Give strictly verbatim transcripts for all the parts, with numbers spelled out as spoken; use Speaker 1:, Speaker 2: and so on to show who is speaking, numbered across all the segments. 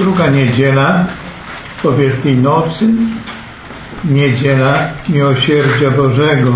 Speaker 1: Druga niedziela po Wielkiej Nocy, niedziela Miłosierdzia Bożego.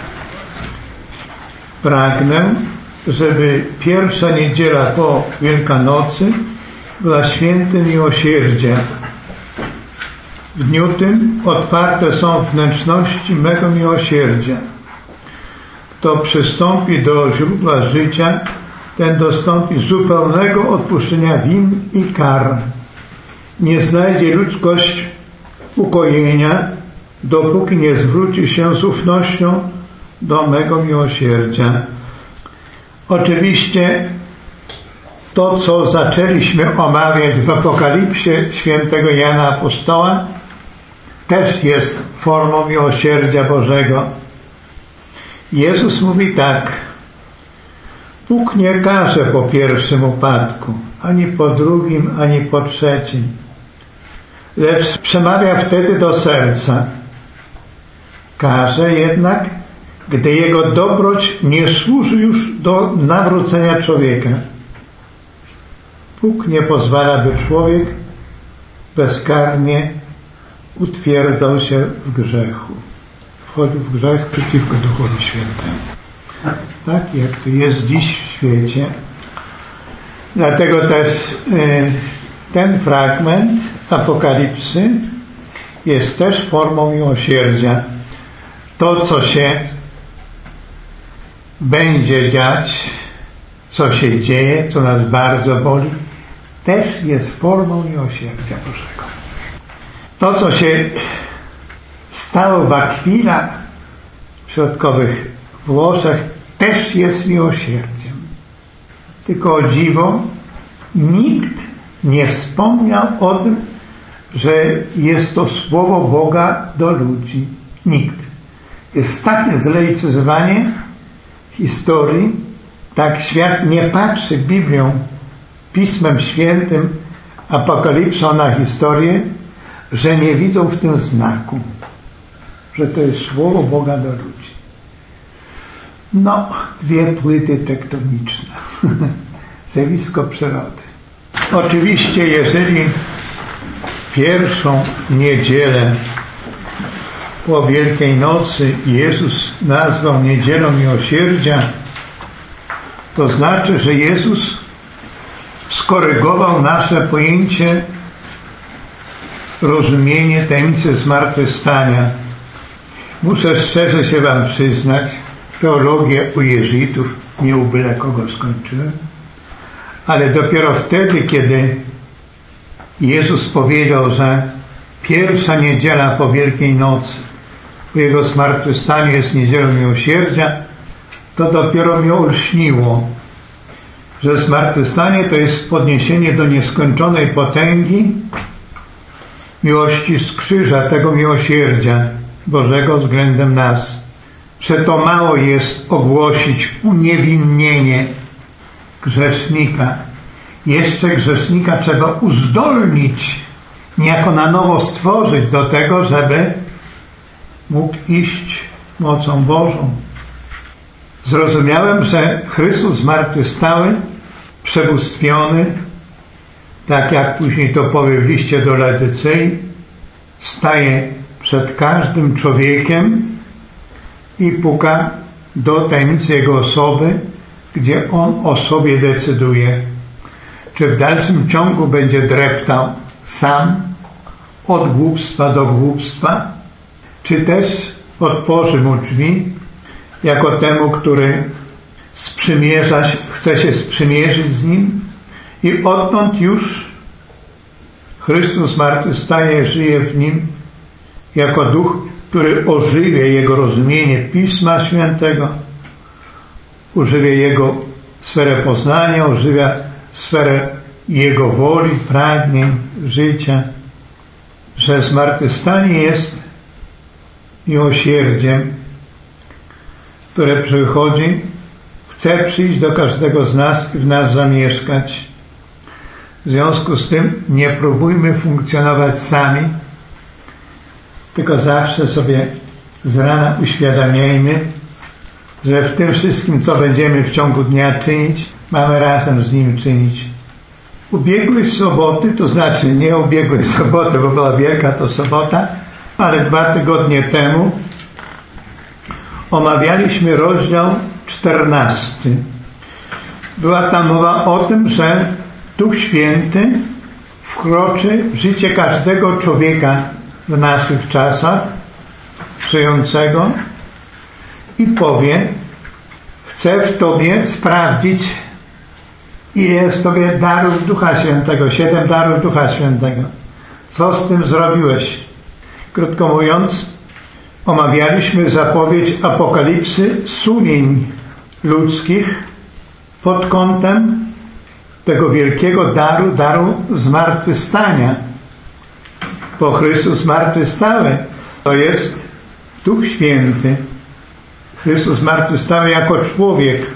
Speaker 1: Pragnę, żeby pierwsza niedziela po Wielkanocy była świętem miłosierdzia. W dniu tym otwarte są wnętrzności mego miłosierdzia. Kto przystąpi do źródła życia, ten dostąpi zupełnego odpuszczenia win i kar. Nie znajdzie ludzkość ukojenia, dopóki nie zwróci się z ufnością do mego miłosierdzia. Oczywiście to, co zaczęliśmy omawiać w Apokalipsie świętego Jana Apostoła, też jest formą miłosierdzia Bożego. Jezus mówi tak: Bóg nie karze po pierwszym upadku, ani po drugim, ani po trzecim, lecz przemawia wtedy do serca. Karze jednak, gdy jego dobroć nie służy już do nawrócenia człowieka. Bóg nie pozwala, by człowiek bezkarnie utwierdzał się w grzechu. Wchodził w grzech przeciwko Duchowi Świętemu. Tak jak to jest dziś w świecie. Dlatego też y, ten fragment Apokalipsy jest też formą miłosierdzia. To, co się będzie dziać, co się dzieje, co nas bardzo boli, też jest formą miłosierdzia Bożego. To, co się stało w Aquila, w środkowych Włoszech, też jest miłosierdziem. Tylko o dziwo, nikt nie wspomniał o tym, że jest to słowo Boga do ludzi. Nikt. Jest takie zlaicyzowanie historii, tak świat nie patrzy Biblią, Pismem Świętym, Apokalipsą na historię, że nie widzą w tym znaku, że to jest słowo Boga do ludzi. No, dwie płyty tektoniczne. Zjawisko przyrody. Oczywiście, jeżeli pierwszą niedzielę po Wielkiej Nocy Jezus nazwał niedzielą miłosierdzia, to znaczy, że Jezus skorygował nasze pojęcie, rozumienie tajemnicy zmartwychwstania. Muszę szczerze się wam przyznać, teologię u jezuitów nie u byle kogo skończyłem, ale dopiero wtedy, kiedy Jezus powiedział, że pierwsza niedziela po Wielkiej Nocy po Jego zmartwychwstaniu jest niedzielą miłosierdzia, to dopiero mnie olśniło, że zmartwychwstanie to jest podniesienie do nieskończonej potęgi miłości z krzyża, tego miłosierdzia Bożego względem nas. Że to mało jest ogłosić uniewinnienie grzesznika. Jeszcze grzesznika trzeba uzdolnić, niejako na nowo stworzyć do tego, żeby mógł iść mocą Bożą. Zrozumiałem, że Chrystus zmartwychwstały, przebóstwiony, tak jak później to powie w liście do Laodycei, staje przed każdym człowiekiem i puka do tajemnicy jego osoby, gdzie on o sobie decyduje. Czy w dalszym ciągu będzie dreptał sam od głupstwa do głupstwa, czy też otworzy mu drzwi jako temu, który sprzymierza, chce się sprzymierzyć z nim i odtąd już Chrystus zmartwychwstaje, żyje w nim jako duch, który ożywia jego rozumienie Pisma Świętego, ożywia jego sferę poznania, ożywia sferę jego woli, pragnień, życia, że zmartwychwstanie jest miłosierdziem, które przychodzi, chce przyjść do każdego z nas i w nas zamieszkać. W związku z tym nie próbujmy funkcjonować sami, tylko zawsze sobie z rana uświadamiajmy, że w tym wszystkim, co będziemy w ciągu dnia czynić, mamy razem z Nim czynić. Ubiegłej soboty, to znaczy nie ubiegłej soboty, bo była Wielka to sobota, ale dwa tygodnie temu omawialiśmy rozdział czternasty. Była tam mowa o tym, że Duch Święty wkroczy w życie każdego człowieka w naszych czasach, żyjącego, i powie: chcę w Tobie sprawdzić, ile jest w Tobie darów Ducha Świętego, siedem darów Ducha Świętego. Co z tym zrobiłeś? Krótko mówiąc, omawialiśmy zapowiedź apokalipsy sumień ludzkich pod kątem tego wielkiego daru, daru zmartwychwstania. Bo Chrystus zmartwychwstały to jest Duch Święty. Chrystus zmartwychwstały jako człowiek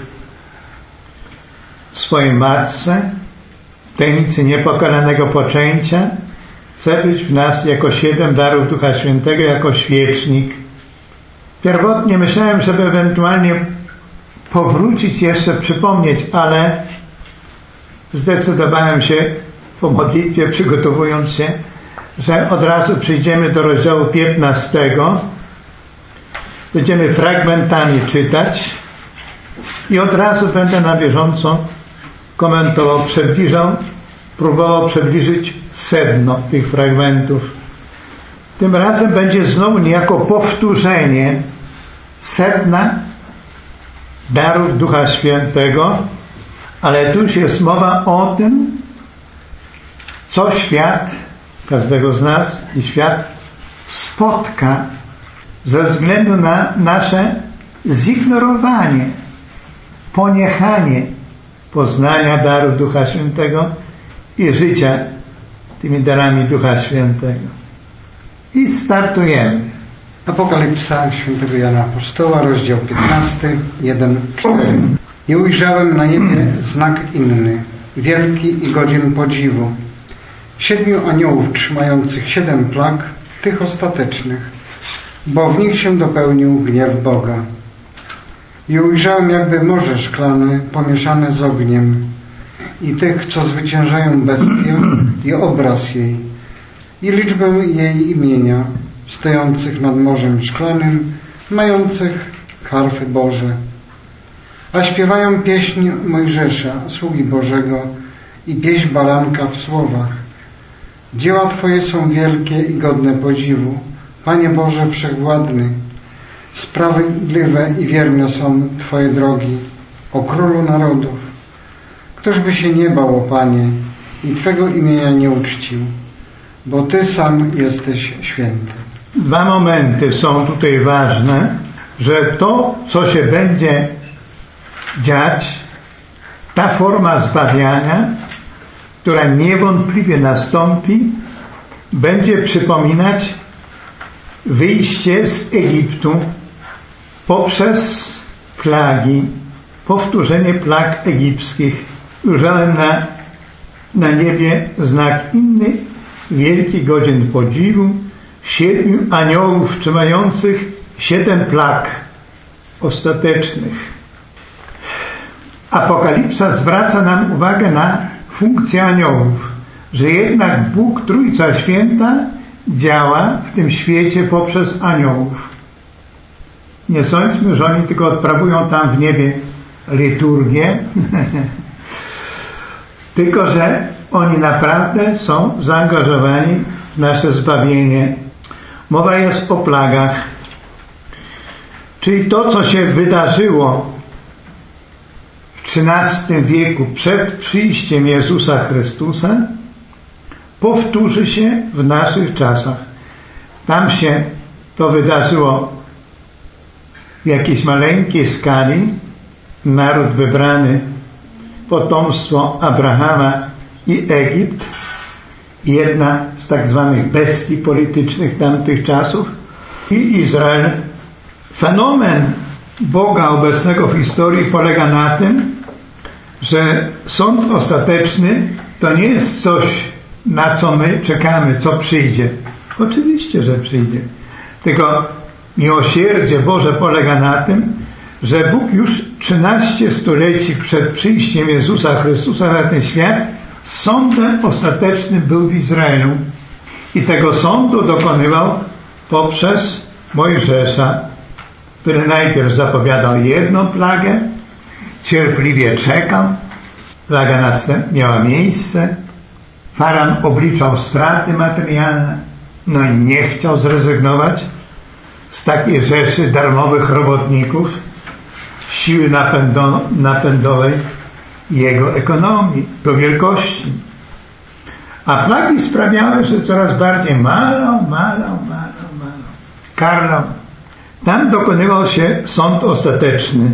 Speaker 1: w swojej matce, tajemnicy niepokalanego poczęcia, chce być w nas jako siedem darów Ducha Świętego, jako świecznik. Pierwotnie myślałem, żeby ewentualnie powrócić jeszcze, przypomnieć, ale zdecydowałem się po modlitwie, przygotowując się, że od razu przejdziemy do rozdziału piętnastego. Będziemy fragmentami czytać i od razu będę na bieżąco komentował, przybliżał, próbował przybliżyć sedno tych fragmentów. Tym razem będzie znowu niejako powtórzenie sedna darów Ducha Świętego, ale tu już jest mowa o tym, co świat, każdego z nas i świat spotka ze względu na nasze zignorowanie, poniechanie poznania darów Ducha Świętego i życia tymi darami Ducha Świętego. I startujemy.
Speaker 2: Apokalipsa świętego Jana Apostoła, rozdział piętnasty, jeden cztery. I ujrzałem na niebie znak inny, wielki i godzien podziwu. Siedmiu aniołów trzymających siedem plag, tych ostatecznych, bo w nich się dopełnił gniew Boga. I ujrzałem jakby morze szklane pomieszane z ogniem i tych, co zwyciężają bestię i obraz jej i liczbę jej imienia, stojących nad morzem szklanym, mających harfy Boże. A śpiewają pieśń Mojżesza, sługi Bożego, i pieśń baranka w słowach: dzieła Twoje są wielkie i godne podziwu, Panie Boże Wszechwładny. Sprawiedliwe i wierne są Twoje drogi, o Królu narodów. Któż by się nie bał, o Panie, i Twego imienia nie uczcił, bo Ty sam jesteś święty.
Speaker 1: Dwa momenty są tutaj ważne, że to, co się będzie dziać, ta forma zbawiania, która niewątpliwie nastąpi, będzie przypominać wyjście z Egiptu poprzez plagi, powtórzenie plag egipskich. Ujrzałem na, na niebie znak inny, wielki, godzien podziwu, siedmiu aniołów trzymających siedem plag ostatecznych. Apokalipsa zwraca nam uwagę na funkcję aniołów, że jednak Bóg, Trójca Święta, działa w tym świecie poprzez aniołów. Nie sądźmy, że oni tylko odprawują tam w niebie liturgię, tylko że oni naprawdę są zaangażowani w nasze zbawienie. Mowa jest o plagach. Czyli to, co się wydarzyło w trzynastym wieku przed przyjściem Jezusa Chrystusa, powtórzy się w naszych czasach. Tam się to wydarzyło w jakiejś maleńkiej skali. Naród wybrany, potomstwo Abrahama i Egipt, jedna z tak zwanych bestii politycznych tamtych czasów, i Izrael. Fenomen Boga obecnego w historii polega na tym, że sąd ostateczny to nie jest coś, na co my czekamy, co przyjdzie. Oczywiście, że przyjdzie. Tylko miłosierdzie Boże polega na tym, że Bóg już trzynaście stuleci przed przyjściem Jezusa Chrystusa na ten świat sądem ostatecznym był w Izraelu i tego sądu dokonywał poprzez Mojżesza, który najpierw zapowiadał jedną plagę, cierpliwie czekał, plaga następnie miała miejsce, Faraon obliczał straty materialne, no i nie chciał zrezygnować z takiej rzeszy darmowych robotników, siły napędo- napędowej jego ekonomii, jego wielkości. A plagi sprawiały, że coraz bardziej malał, malał, malał, malał, karlał. Tam dokonywał się sąd ostateczny.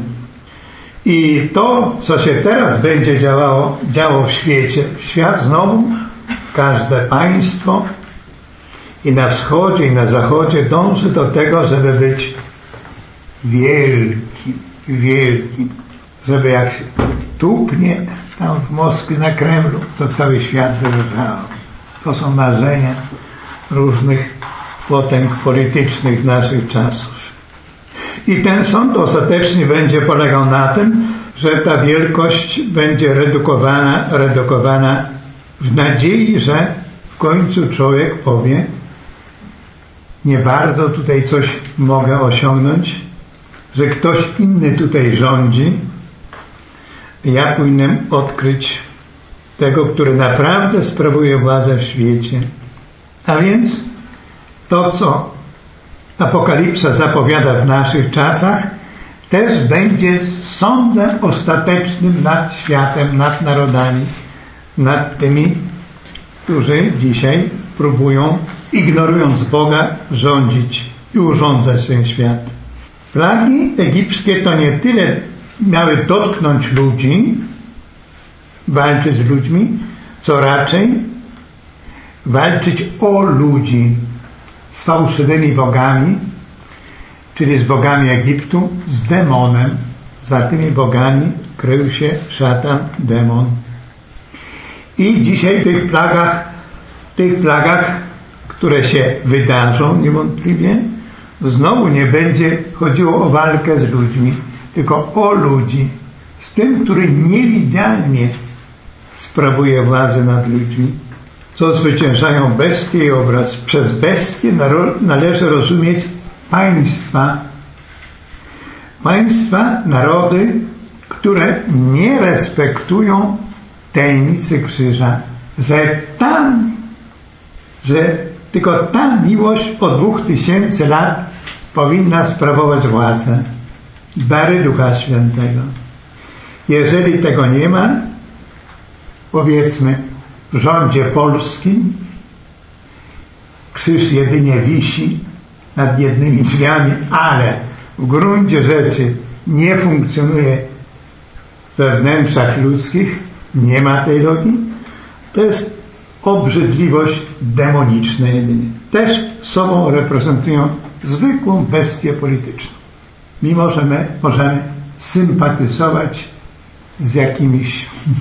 Speaker 1: I to, co się teraz będzie działało, działo w świecie, świat znowu, każde państwo i na wschodzie, i na zachodzie dąży do tego, żeby być wielkim, wielkim, żeby jak się tupnie tam w Moskwie na Kremlu, to cały świat drżał. To są marzenia różnych potęg politycznych naszych czasów. I ten sąd ostateczny będzie polegał na tym, że ta wielkość będzie redukowana, redukowana w nadziei, że w końcu człowiek powie: nie bardzo tutaj coś mogę osiągnąć, że ktoś inny tutaj rządzi, ja powinienem odkryć tego, który naprawdę sprawuje władzę w świecie. A więc to, co Apokalipsa zapowiada w naszych czasach, też będzie sądem ostatecznym nad światem, nad narodami, nad tymi, którzy dzisiaj próbują, ignorując Boga, rządzić i urządzać ten świat. Plagi egipskie to nie tyle miały dotknąć ludzi, walczyć z ludźmi, co raczej walczyć o ludzi z fałszywymi bogami, czyli z bogami Egiptu, z demonem. Za tymi bogami krył się szatan, demon. I dzisiaj w tych plagach, w tych plagach, które się wydarzą niewątpliwie, znowu nie będzie chodziło o walkę z ludźmi, tylko o ludzi, z tym, który niewidzialnie sprawuje władzę nad ludźmi. Co zwyciężają bestie i obraz. Przez bestie należy rozumieć państwa. Państwa, narody, które nie respektują tajemnicy krzyża, że tam, że tylko ta miłość po dwóch tysięcy lat powinna sprawować władzę. Dary Ducha Świętego. Jeżeli tego nie ma, powiedzmy, w rządzie polskim krzyż jedynie wisi nad jednymi drzwiami, ale w gruncie rzeczy nie funkcjonuje we wnętrzach ludzkich, nie ma tej logii, to jest obrzydliwość demoniczna jedynie. Też sobą reprezentują zwykłą bestię polityczną. Mimo że my możemy sympatyzować z jakimiś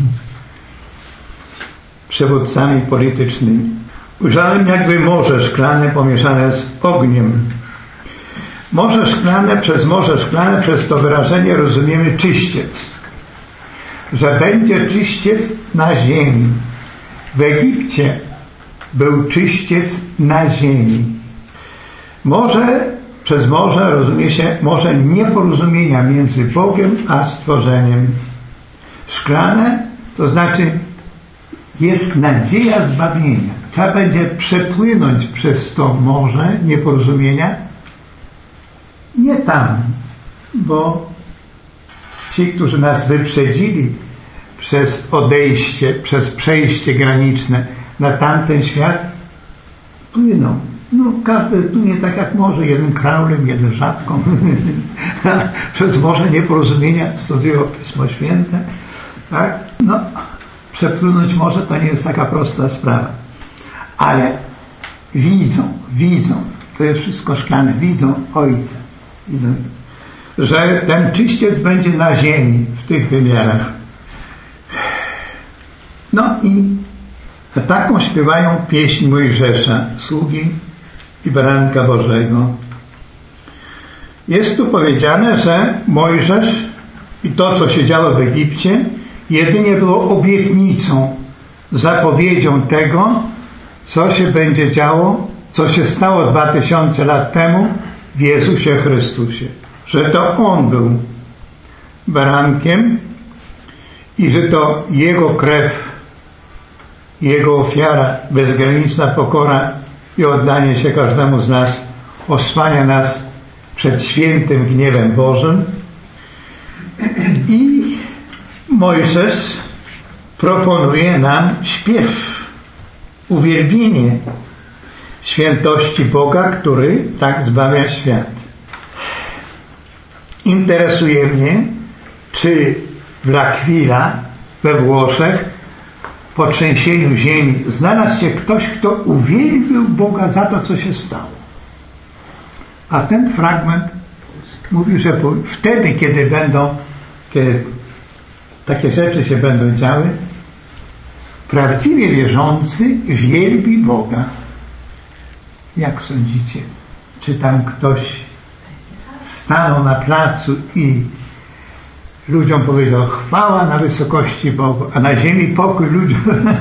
Speaker 1: przywódcami politycznymi. Ujrzałem jakby morze szklane pomieszane z ogniem. Morze szklane, przez morze szklane, przez to wyrażenie rozumiemy czyściec. Że będzie czyściec na ziemi. W Egipcie był czyściec na ziemi. Morze, przez morze rozumie się morze nieporozumienia między Bogiem a stworzeniem. Szklane to znaczy jest nadzieja zbawienia. Trzeba będzie przepłynąć przez to morze nieporozumienia. Nie tam, bo ci, którzy nas wyprzedzili przez odejście, przez przejście graniczne na tamten świat, płyną. No każdy płynie tak jak może, jeden kraulem, jeden żabką. Przez morze nieporozumienia studiują Pismo Święte. Tak? No, przepłynąć morze to nie jest taka prosta sprawa. Ale widzą, widzą, to jest wszystko szklane, widzą Ojca. Widzą, że ten czyściec będzie na ziemi w tych wymiarach. No i taką śpiewają pieśń Mojżesza, sługi i baranka Bożego. Jest tu powiedziane, że Mojżesz i to, co się działo w Egipcie, jedynie było obietnicą zapowiedzią tego, co się będzie działo, co się stało dwa tysiące lat temu w Jezusie Chrystusie. Że to On był barankiem i że to Jego krew, Jego ofiara, bezgraniczna pokora i oddanie się każdemu z nas osłania nas przed świętym gniewem Bożym. I Mojżesz proponuje nam śpiew, uwielbienie świętości Boga, który tak zbawia świat. Interesuje mnie, czy w L'Aquila we Włoszech po trzęsieniu ziemi znalazł się ktoś, kto uwielbił Boga za to, co się stało. A ten fragment mówi, że wtedy, kiedy będą, kiedy takie rzeczy się będą działy, prawdziwie wierzący wielbi Boga. Jak sądzicie? Czy tam ktoś stanął na placu i ludziom powiedział chwała na wysokości Bogu, a na ziemi pokój ludziom?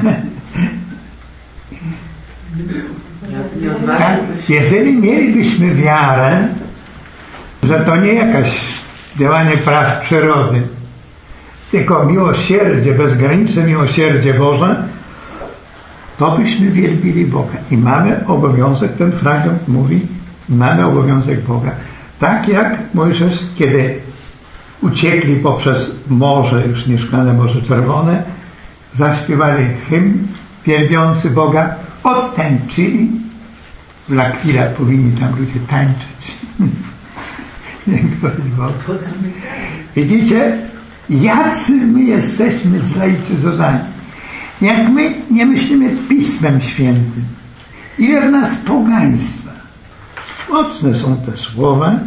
Speaker 1: Tak? Jeżeli mielibyśmy wiarę, że to nie jakaś działanie praw przyrody, tylko miłosierdzie, bezgraniczne miłosierdzie Boże, to byśmy wielbili Boga. I mamy obowiązek, ten fragment mówi, mamy obowiązek Boga. Tak jak Mojżesz, kiedy uciekli poprzez morze, już nieszklane Morze Czerwone, zaśpiewali hymn wielbiący Boga, odtańczyli. W L'Aquila powinni tam ludzie tańczyć. Widzicie, jacy my jesteśmy zlaicyzowani. Jak my nie myślimy Pismem Świętym, ile w nas pogaństwa. Mocne są te słowa,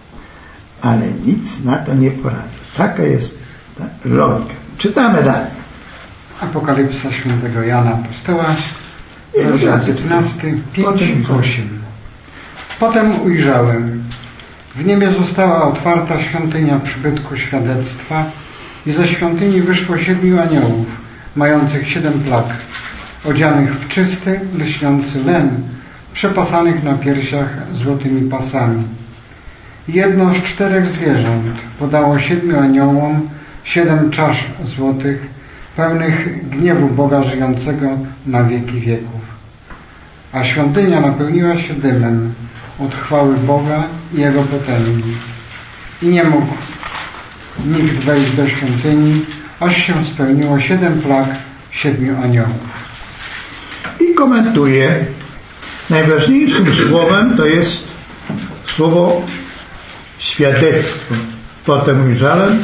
Speaker 1: ale nic na to nie poradza. Taka jest ta logika. Czytamy dalej.
Speaker 2: Apokalipsa świętego Jana Apostoła, rozdział piętnasty, pięć osiem. Potem ujrzałem, w niebie została otwarta świątynia przybytku świadectwa i ze świątyni wyszło siedmiu aniołów, mających siedem plag, odzianych w czysty, lśniący len, przepasanych na piersiach złotymi pasami. Jedno z czterech zwierząt podało siedmiu aniołom siedem czasz złotych, pełnych gniewu Boga żyjącego na wieki wieków. A świątynia napełniła się dymem od chwały Boga i Jego potęgi. I nie mógł nikt wejść do świątyni, aż się spełniło siedem plag siedmiu aniołów.
Speaker 1: I komentuje, najważniejszym słowem to jest słowo świadectwo. Potem ujrzałem,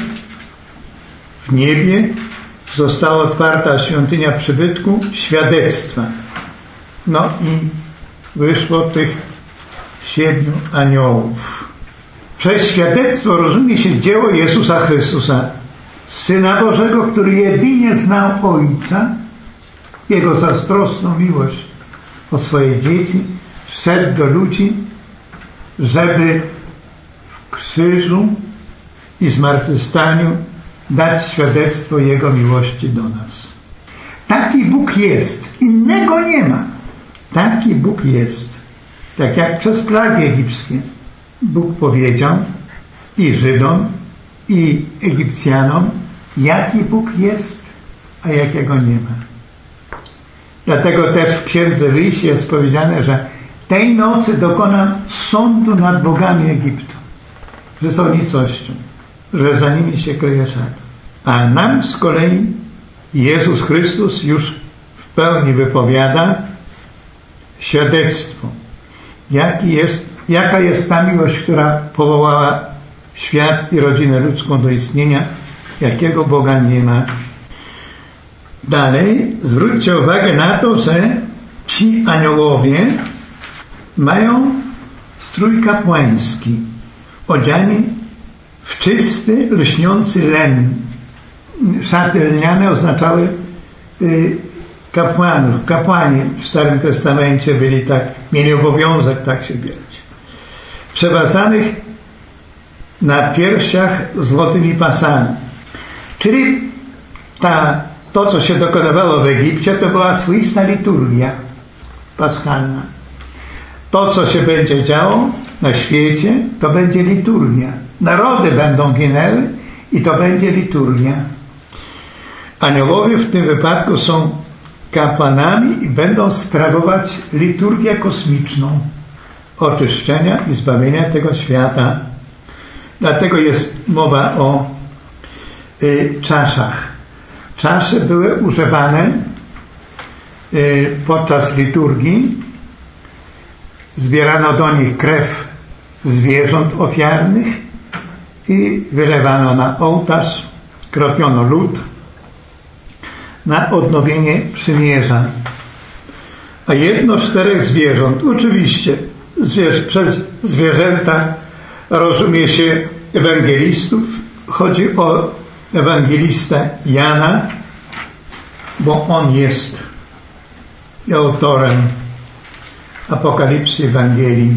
Speaker 1: w niebie została otwarta świątynia przybytku świadectwa. No i wyszło tych siedmiu aniołów. Przez świadectwo rozumie się dzieło Jezusa Chrystusa, Syna Bożego, który jedynie znał Ojca, Jego zazdrosną miłość o swoje dzieci, szedł do ludzi, żeby w krzyżu i zmartwychwstaniu dać świadectwo Jego miłości do nas. Taki Bóg jest. Innego nie ma. Taki Bóg jest. Tak jak przez plagi egipskie Bóg powiedział i Żydom, i Egipcjanom, jaki Bóg jest, a jakiego nie ma. Dlatego też w Księdze Wyjścia jest powiedziane, że tej nocy dokonam sądu nad bogami Egiptu, że są nicością, że za nimi się kryje szatan. A nam z kolei Jezus Chrystus już w pełni wypowiada świadectwo. Jaki jest, jaka jest ta miłość, która powołała świat i rodzinę ludzką do istnienia, jakiego Boga nie ma. Dalej zwróćcie uwagę na to, że ci aniołowie mają strój kapłański, odziani w czysty, lśniący len. Szaty lniane oznaczały y, kapłanów. Kapłani w Starym Testamencie byli tak, mieli obowiązek tak się bierać. Przepasanych na piersiach złotymi pasami. Czyli ta to, co się dokonywało w Egipcie, to była swoista liturgia paschalna. To, co się będzie działo na świecie, to będzie liturgia. Narody będą ginęły i to będzie liturgia. Aniołowie w tym wypadku są kapłanami i będą sprawować liturgię kosmiczną oczyszczenia i zbawienia tego świata. Dlatego jest mowa o y, czaszach. Czasze były używane y, podczas liturgii. Zbierano do nich krew zwierząt ofiarnych i wylewano na ołtarz, kropiono lód na odnowienie przymierza. A jedno z czterech zwierząt, oczywiście zwierzę, przez zwierzęta rozumie się ewangelistów, chodzi o ewangelistę Jana, bo on jest autorem Apokalipsy Ewangelii.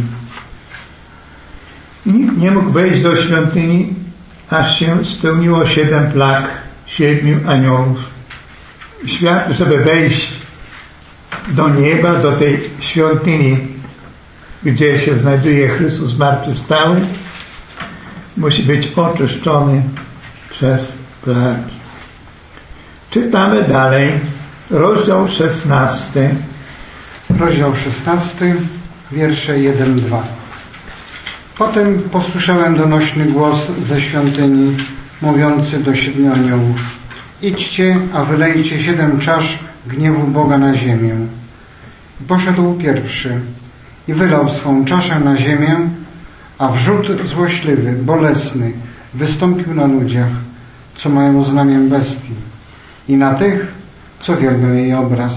Speaker 1: Nikt nie mógł wejść do świątyni, aż się spełniło siedem plag siedmiu aniołów. Świat, żeby wejść do nieba, do tej świątyni, gdzie się znajduje Chrystus zmartwychwstały, musi być oczyszczony przez plagi. Czytamy dalej, rozdział szesnasty.
Speaker 2: Rozdział szesnasty, wiersze jeden dwa. Potem posłyszałem donośny głos ze świątyni, mówiący do siedmiu aniołów: idźcie, a wylejcie siedem czasz gniewu Boga na ziemię. I poszedł pierwszy i wylał swą czaszę na ziemię, a wrzód złośliwy, bolesny wystąpił na ludziach, co mają znamię bestii, i na tych, co wielbią jej obraz.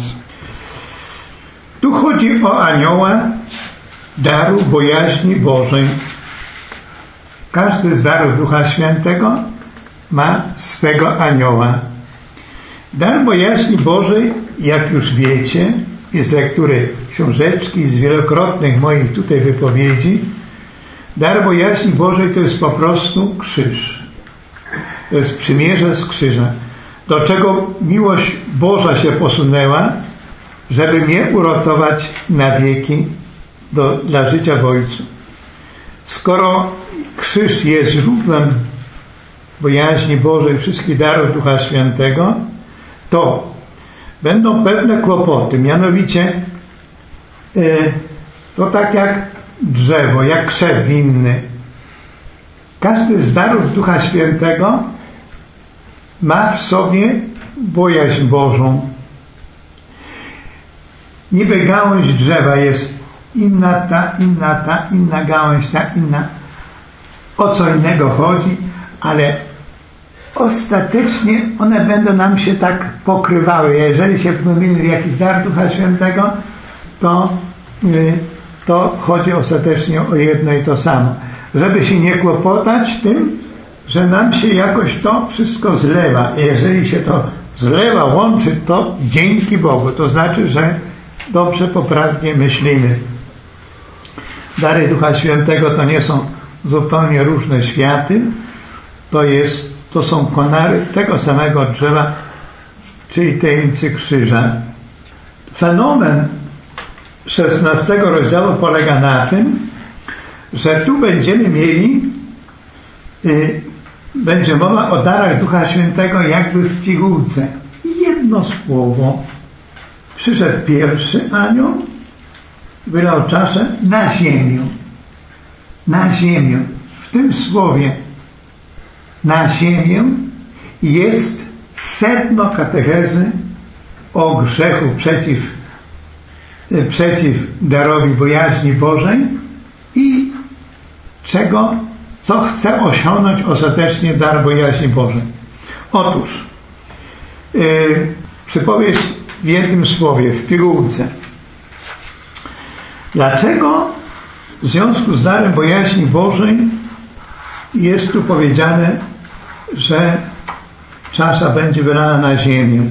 Speaker 1: Tu chodzi o anioła daru bojaźni Bożej. Każdy z darów Ducha Świętego ma swego anioła. Dar bojaźni Bożej, jak już wiecie, i z lektury książeczki, i z wielokrotnych moich tutaj wypowiedzi, dar bojaźni Bożej to jest po prostu krzyż. To jest przymierze z krzyża. Do czego miłość Boża się posunęła, żeby mnie uratować na wieki do, dla życia w Ojcu. Skoro krzyż jest źródłem bojaźni Bożej, wszystkich darów Ducha Świętego, to będą pewne kłopoty. Mianowicie yy, to tak jak drzewo, jak krzew winny. Każdy z darów Ducha Świętego ma w sobie bojaźń Bożą. Niby gałąź drzewa jest inna ta, inna ta, inna gałąź ta, inna. O co innego chodzi, ale ostatecznie one będą nam się tak pokrywały. Jeżeli się wpłynęli w jakiś dar Ducha Świętego, to, yy, to chodzi ostatecznie o jedno i to samo. Żeby się nie kłopotać tym, że nam się jakoś to wszystko zlewa. Jeżeli się to zlewa, łączy, to dzięki Bogu. To znaczy, że dobrze, poprawnie myślimy. Dary Ducha Świętego to nie są zupełnie różne światy. To jest, to są konary tego samego drzewa, czyli tajemnicy krzyża. Fenomen szesnastego rozdziału polega na tym, że tu będziemy mieli y, będzie mowa o darach Ducha Świętego jakby w pigułce. Jedno słowo. Przyszedł pierwszy anioł, wylał czaszę na ziemię. Na ziemię. W tym słowie na ziemię jest sedno katechezy o grzechu przeciw, przeciw darowi bojaźni Bożej i czego, co chce osiągnąć ostatecznie dar bojaźni Bożej. Otóż yy, przypowieść w jednym słowie, w pigułce. Dlaczego w związku z darem bojaźni Bożej jest tu powiedziane, że czasza będzie wylana na ziemię?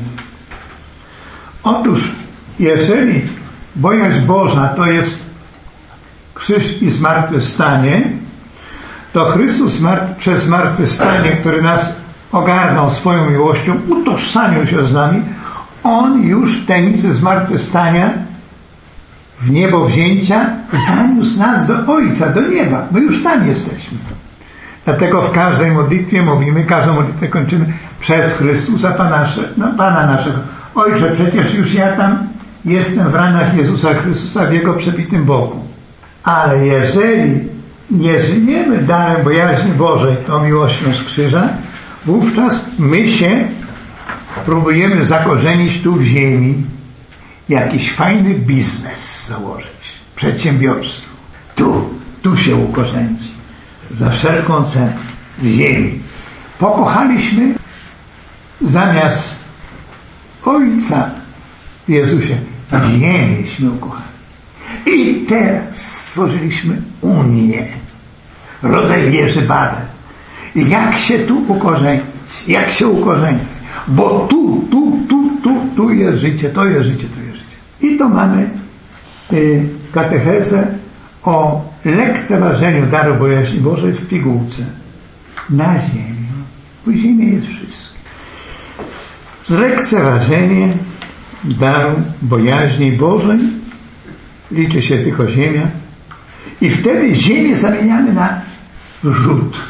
Speaker 1: Otóż jeżeli bojaźń Boża to jest krzyż i zmartwychwstanie, to Chrystus przez zmartwychwstanie, który nas ogarnął swoją miłością, utożsamił się z nami, On już w tajemnicy zmartwychwstania, w niebo wzięcia, zaniósł nas do Ojca, do nieba. My już tam jesteśmy. Dlatego w każdej modlitwie mówimy, każdą modlitwę kończymy przez Chrystusa Pana, no, Pana naszego. Ojcze, przecież już ja tam jestem w ranach Jezusa Chrystusa w Jego przebitym boku. Ale jeżeli nie żyjemy darem bojaźni Bożej, tą miłością z krzyża, wówczas my się próbujemy zakorzenić tu w ziemi, jakiś fajny biznes założyć, przedsiębiorstwo. Tu, tu się ukorzenić. Za wszelką cenę w ziemi. Pokochaliśmy zamiast Ojca w Jezusie w ziemiśmy ukochali. I teraz stworzyliśmy Unię, rodzaj wieży Babel. I jak się tu ukorzenić? Jak się ukorzenić? Bo tu, tu, tu, tu, tu jest życie, to jest życie, to jest życie. I to mamy y, katechezę o lekceważeniu daru bojaźni Bożej w pigułce. Na ziemi. W ziemi jest wszystko. Zlekceważenie daru bojaźni Bożej liczy się tylko ziemia i wtedy ziemię zamieniamy na rzut.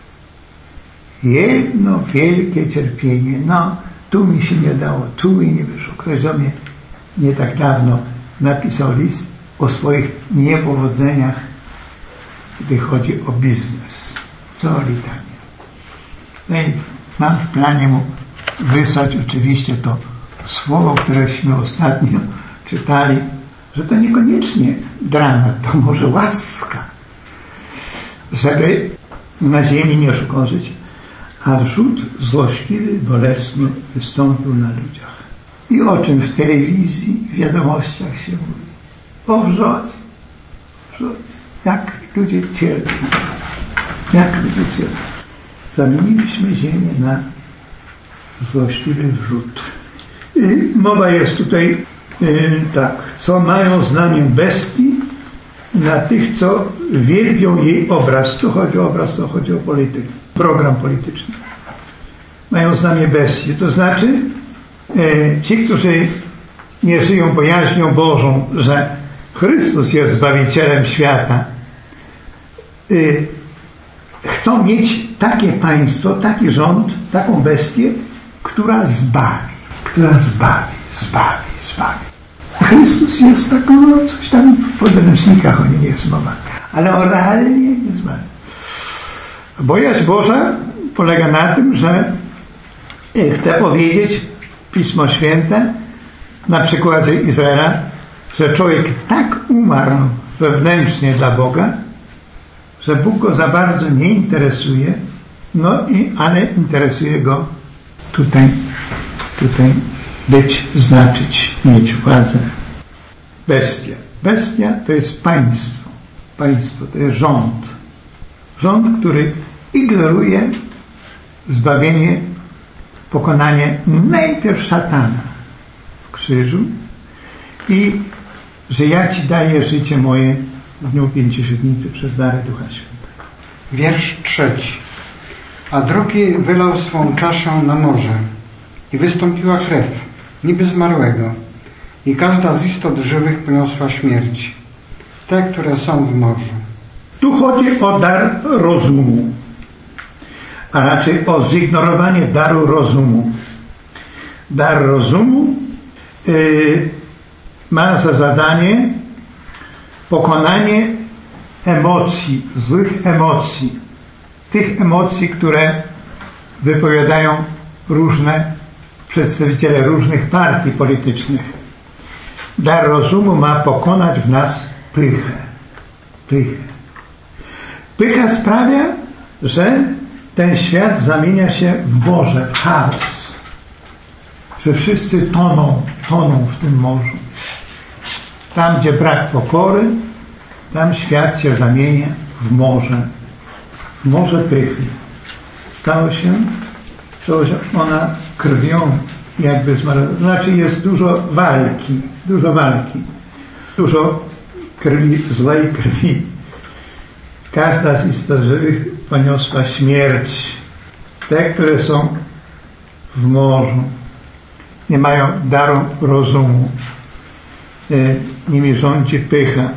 Speaker 1: Jedno wielkie cierpienie. No, tu mi się nie dało, tu mi nie wyszło. Ktoś do mnie nie tak dawno napisał list o swoich niepowodzeniach, gdy chodzi o biznes. Co litanie. No i mam w planie mu wysłać oczywiście to słowo, któreśmy ostatnio czytali, że to niekoniecznie dramat, to może łaska, żeby na ziemi nie szukał życia. A wrzód złośliwy, bolesny wystąpił na ludziach. I o czym w telewizji, w wiadomościach się mówi? O wrzodzie. Wrzodzie. Jak ludzie cierpią. Jak ludzie cierpią. Zamieniliśmy ziemię na złośliwy wrzód. I mowa jest tutaj yy, tak. Co mają znamię bestii na tych, co wielbią jej obraz. Tu chodzi o obraz, to chodzi o politykę. Program polityczny. Mają znamię bestii. To znaczy yy, ci, którzy nie żyją bojaźnią Bożą, że Chrystus jest Zbawicielem świata, yy, chcą mieć takie państwo, taki rząd, taką bestię, która zbawi, która zbawi, zbawi, zbawi. A Chrystus jest taką, no, coś tam w podręcznikach o nim jest mowa, ale on realnie nie zbawi. Bojaźń Boża polega na tym, że chce powiedzieć Pismo Święte na przykładzie Izraela, że człowiek tak umarł wewnętrznie dla Boga, że Bóg go za bardzo nie interesuje, no i, ale interesuje go tutaj, tutaj być, znaczyć, mieć władzę. Bestia. Bestia to jest państwo. Państwo to jest rząd. Rząd, który ignoruje zbawienie, pokonanie najpierw szatana w krzyżu i że ja Ci daję życie moje w dniu pięćdziesiątnicy przez dary Ducha Świętego.
Speaker 2: Wiersz trzeci. A drugi wylał swą czaszę na morze i wystąpiła krew, niby zmarłego, i każda z istot żywych poniosła śmierć, te, które są w morzu.
Speaker 1: Tu chodzi o dar rozumu, a raczej o zignorowanie daru rozumu. Dar rozumu yy, ma za zadanie pokonanie emocji, złych emocji, tych emocji, które wypowiadają różne przedstawiciele różnych partii politycznych. Dar rozumu ma pokonać w nas pychę. Pychę. Pycha sprawia, że ten świat zamienia się w morze, w chaos. Że wszyscy toną, toną w tym morzu. Tam, gdzie brak pokory, tam świat się zamienia w morze. W morze pychy. Stało się, stało się ona krwią jakby zmarła. Znaczy jest dużo walki, dużo walki. Dużo krwi, złej krwi. Każda z istot żywych poniosła śmierć. te, które są w morzu, nie mają daru rozumu, nimi rządzi pycha.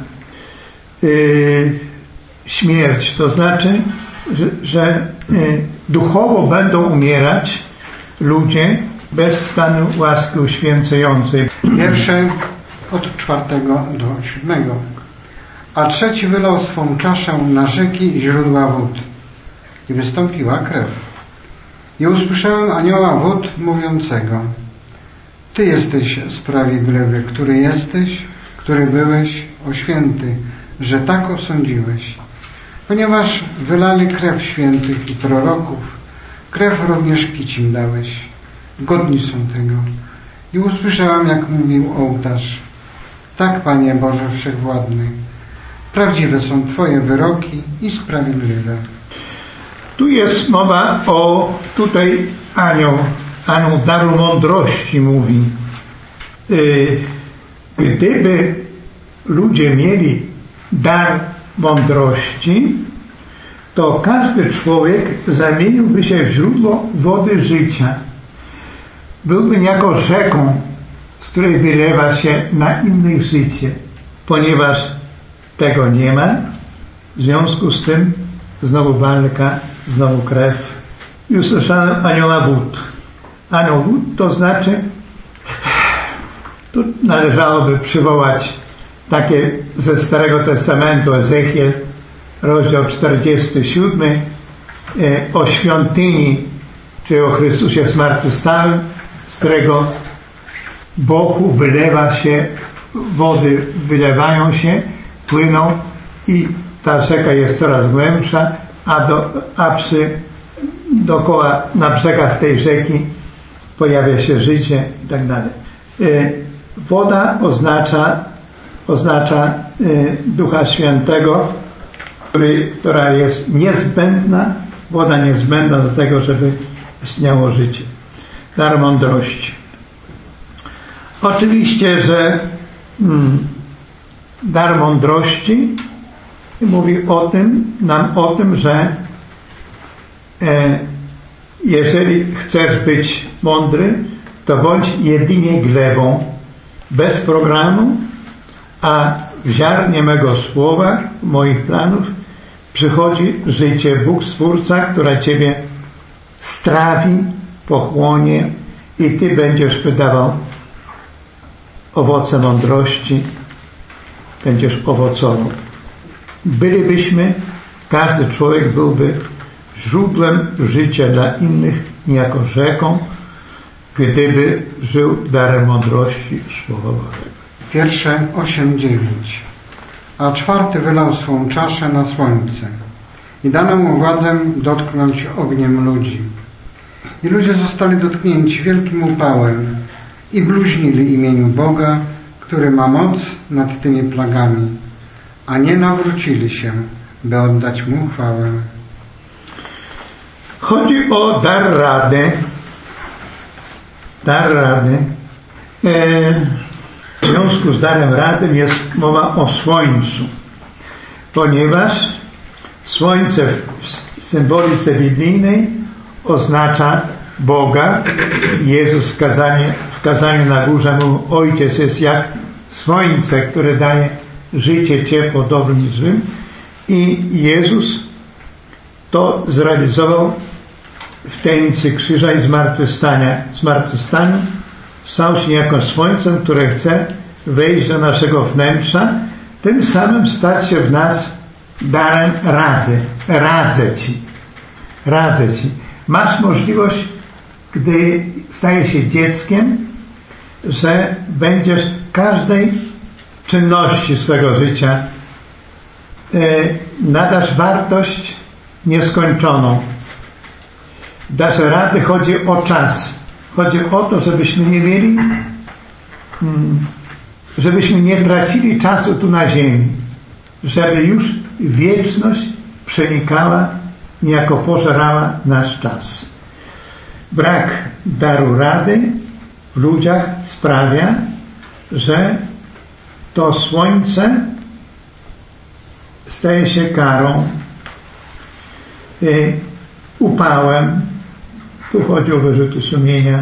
Speaker 1: Śmierć, to znaczy, że, że duchowo będą umierać ludzie bez stanu łaski uświęcającej.
Speaker 2: Wiersze od czwartego do siódmego. A trzeci wylał swą czaszę na rzeki i źródła wód i wystąpiła krew. I usłyszałem anioła wód mówiącego: Ty jesteś sprawiedliwy, który jesteś, który byłeś, o święty, że tak osądziłeś. Ponieważ wylali krew świętych i proroków, krew również pić im dałeś. Godni są tego. I usłyszałem, jak mówił ołtarz: Tak, Panie Boże Wszechwładny, prawdziwe są Twoje wyroki i sprawiedliwe.
Speaker 1: Tu jest mowa o, tutaj anioł, anioł daru mądrości mówi. Gdyby ludzie mieli dar mądrości, to każdy człowiek zamieniłby się w źródło wody życia. Byłby niejako rzeką, z której wylewa się na innych życie. Ponieważ tego nie ma, w związku z tym znowu walka, znowu krew. I usłyszałem anioła wód. Anioł wód to znaczy, tu należałoby przywołać takie ze Starego Testamentu, Ezechiel, rozdział czterdziesty siódmy, o świątyni, czy o Chrystusie zmartwychwstałym, z którego boku wylewa się, wody wylewają się, płyną i ta rzeka jest coraz głębsza, a, do, a przy, dookoła, na brzegach tej rzeki pojawia się życie i tak dalej. Woda oznacza, oznacza Ducha Świętego, który, która jest niezbędna, woda niezbędna do tego, żeby istniało życie. Dar mądrości. Oczywiście, że mm, dar mądrości mówi o tym, nam o tym, że e, jeżeli chcesz być mądry, to bądź jedynie glebą, bez programu, a w ziarnie mego słowa, moich planów, przychodzi życie, Bóg Stwórca, które ciebie strawi, pochłonie i ty będziesz wydawał owoce mądrości, będziesz owocował. Bylibyśmy, każdy człowiek byłby źródłem życia dla innych, niejako rzeką, gdyby żył darem mądrości Słowa Bożego.
Speaker 2: Wiersze osiem dziewięć. A czwarty wylał swą czaszę na słońce i dano mu władzę dotknąć ogniem ludzi. I ludzie zostali dotknięci wielkim upałem i bluźnili imieniu Boga, który ma moc nad tymi plagami, a nie nawrócili się, by oddać mu chwałę.
Speaker 1: Chodzi o dar rady. Dar rady. W związku z darem rady jest mowa o słońcu, ponieważ słońce w symbolice biblijnej oznacza Boga. Jezus w kazaniu, w kazaniu na górze mówił: Ojciec jest jak słońce, które daje życie, ciepło dobrym i złym. I Jezus to zrealizował w tajemnicy krzyża i zmartwychwstania. Zmartwychwstaniu stał się jako słońcem, które chce wejść do naszego wnętrza, tym samym stać się w nas darem rady. Radzę Ci. Radzę Ci. Masz możliwość, gdy stajesz się dzieckiem, że będziesz każdej czynności swego życia e, nadasz wartość nieskończoną. Dasz rady, chodzi o czas. Chodzi o to, żebyśmy nie mieli, hmm, żebyśmy nie tracili czasu tu na ziemi, żeby już wieczność przenikała, niejako pożerała nasz czas. Brak daru rady w ludziach sprawia, że to słońce staje się karą, y, upałem, Tu chodzi o wyrzuty sumienia.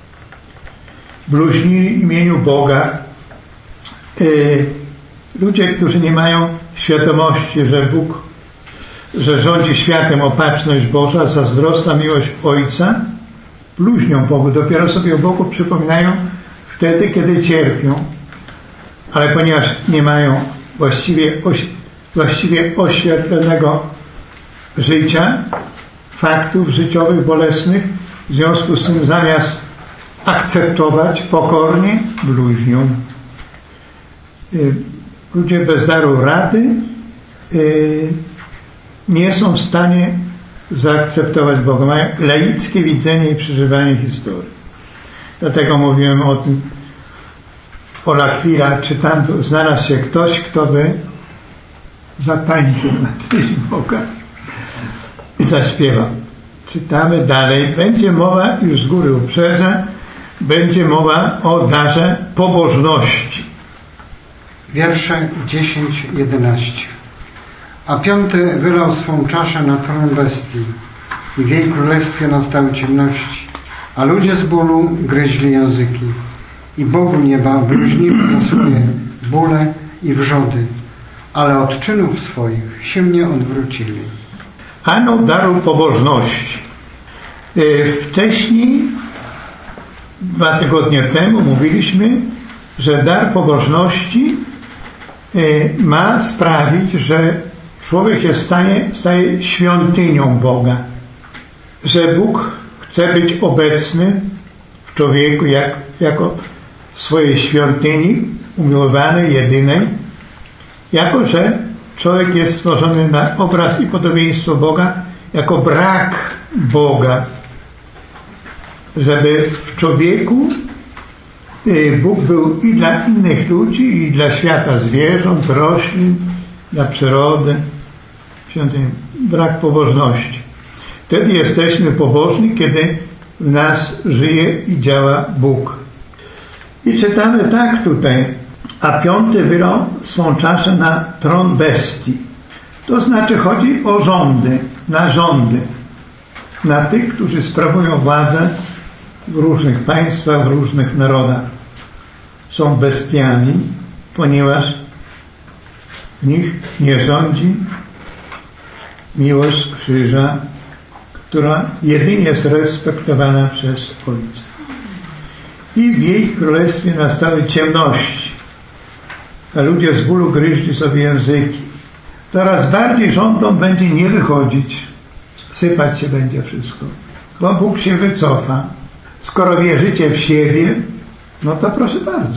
Speaker 1: Bluźnili imieniu Boga. Yy, ludzie, którzy nie mają świadomości, że Bóg, że rządzi światem opatrzność Boża, zazdrosna miłość Ojca, bluźnią Bogu. Dopiero sobie o Bogu przypominają wtedy, kiedy cierpią. Ale ponieważ nie mają właściwie, oś, właściwie oświetlonego życia, faktów życiowych, bolesnych, w związku z tym zamiast akceptować pokornie, bluźnią. Ludzie bez daru rady nie są w stanie zaakceptować Boga. Mają laickie widzenie i przeżywanie historii. Dlatego mówiłem o tym, o L'Aquila, czy tam znalazł się ktoś, kto by zatańczył na cześć Boga i zaśpiewał. Czytamy dalej. Będzie mowa, już z góry uprzedzę, będzie mowa o darze pobożności.
Speaker 2: Wiersze dziesięć jedenaście. A piąty wylał swą czaszę na tron bestii i w jej królestwie nastały ciemności, a ludzie z bólu gryźli języki i Bogu nieba bluźnili za swoje bóle i wrzody, ale od czynów swoich się nie odwrócili.
Speaker 1: Ano daru pobożności. Wcześniej, dwa tygodnie temu mówiliśmy, że dar pobożności ma sprawić, że człowiek jest w stanie, staje świątynią Boga. Że Bóg chce być obecny w człowieku jak, jako w swojej świątyni umiłowanej, jedynej, jako że człowiek jest stworzony na obraz i podobieństwo Boga, jako brak Boga. Żeby w człowieku Bóg był i dla innych ludzi, i dla świata zwierząt, roślin, dla przyrody. Świątyni. Brak pobożności. Wtedy jesteśmy pobożni, kiedy w nas żyje i działa Bóg. I czytamy tak tutaj. A piąty wylał swą czaszę na tron bestii. To znaczy chodzi o rządy, na rządy. Na tych, którzy sprawują władzę w różnych państwach, w różnych narodach. Są bestiami, ponieważ w nich nie rządzi miłość krzyża, która jedynie jest respektowana przez Ojca. I w jej królestwie nastały ciemności, a ludzie z bólu gryźli sobie języki. Coraz bardziej rządom będzie nie wychodzić, sypać się będzie wszystko, bo Bóg się wycofa. Skoro wierzycie w siebie, no to proszę bardzo.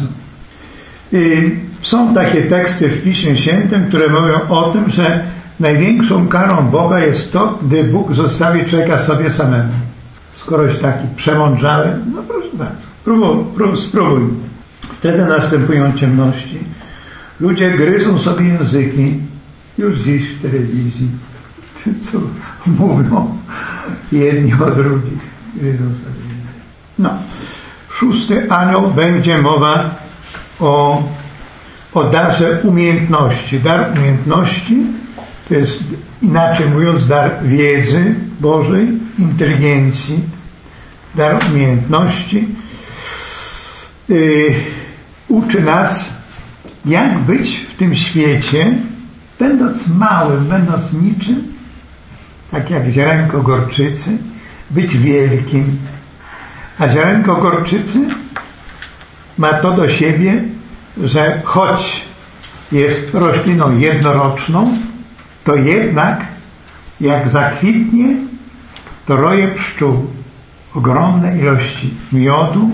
Speaker 1: I są takie teksty w Piśmie Świętym, które mówią o tym, że największą karą Boga jest to, gdy Bóg zostawi człowieka sobie samemu. Skoroś taki przemądrzały, no proszę bardzo, spróbuj, spróbuj, spróbuj. Wtedy następują ciemności. Ludzie gryzą sobie języki, już dziś w telewizji, co mówią jedni o drugich. Gryzą sobie. No. Szósty anioł będzie mowa o, o darze umiejętności. Dar umiejętności to jest, inaczej mówiąc, dar wiedzy Bożej, inteligencji, dar umiejętności. Yy, uczy nas, jak być w tym świecie, będąc małym, będąc niczym, tak jak ziarenko gorczycy, być wielkim. A ziarenko gorczycy ma to do siebie, że choć jest rośliną jednoroczną, to jednak jak zakwitnie, to roje pszczół ogromne ilości miodu,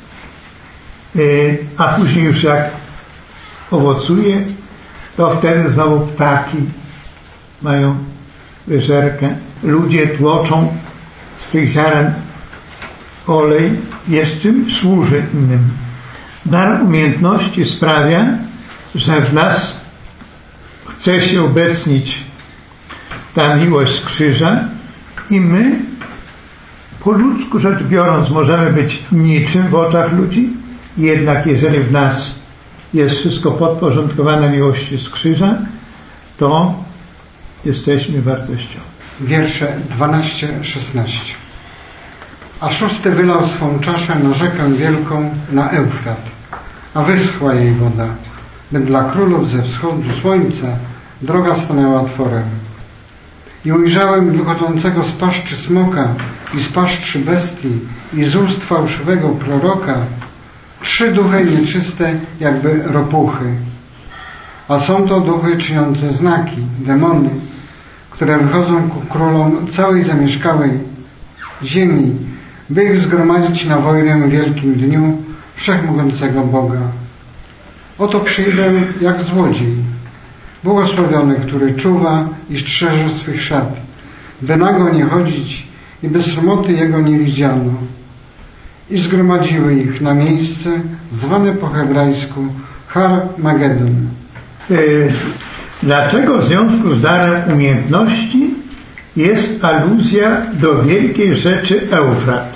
Speaker 1: a później już jak owocuje, to wtedy znowu ptaki mają wyżerkę. Ludzie tłoczą z tych ziaren olej, jest czym służy innym. Dar umiejętności sprawia, że w nas chce się obecnić ta miłość z krzyża i my, po ludzku rzecz biorąc, możemy być niczym w oczach ludzi, jednak jeżeli w nas jest wszystko podporządkowane miłości z krzyża, to jesteśmy wartościowi.
Speaker 2: Wiersze dwanaście szesnaście. A szósty wylał swą czaszę na rzekę wielką, na Eufrat, a wyschła jej woda, by dla królów ze wschodu słońca droga stanęła otworem. I ujrzałem wychodzącego z paszczy smoka i z paszczy bestii i z ust fałszywego proroka trzy duchy nieczyste, jakby ropuchy. A są to duchy czyniące znaki, demony, które wychodzą ku królom całej zamieszkałej ziemi, by ich zgromadzić na wojnę w wielkim dniu Wszechmogącego Boga. Oto przyjdę jak złodziej, błogosławiony, który czuwa i strzeże swych szat, by nago nie chodzić i bez sromoty jego nie widziano. I zgromadziły ich na miejsce zwane po hebrajsku Har-Magedon.
Speaker 1: Yy, dlaczego w związku z darem umiejętności jest aluzja do wielkiej rzeczy Eufrat?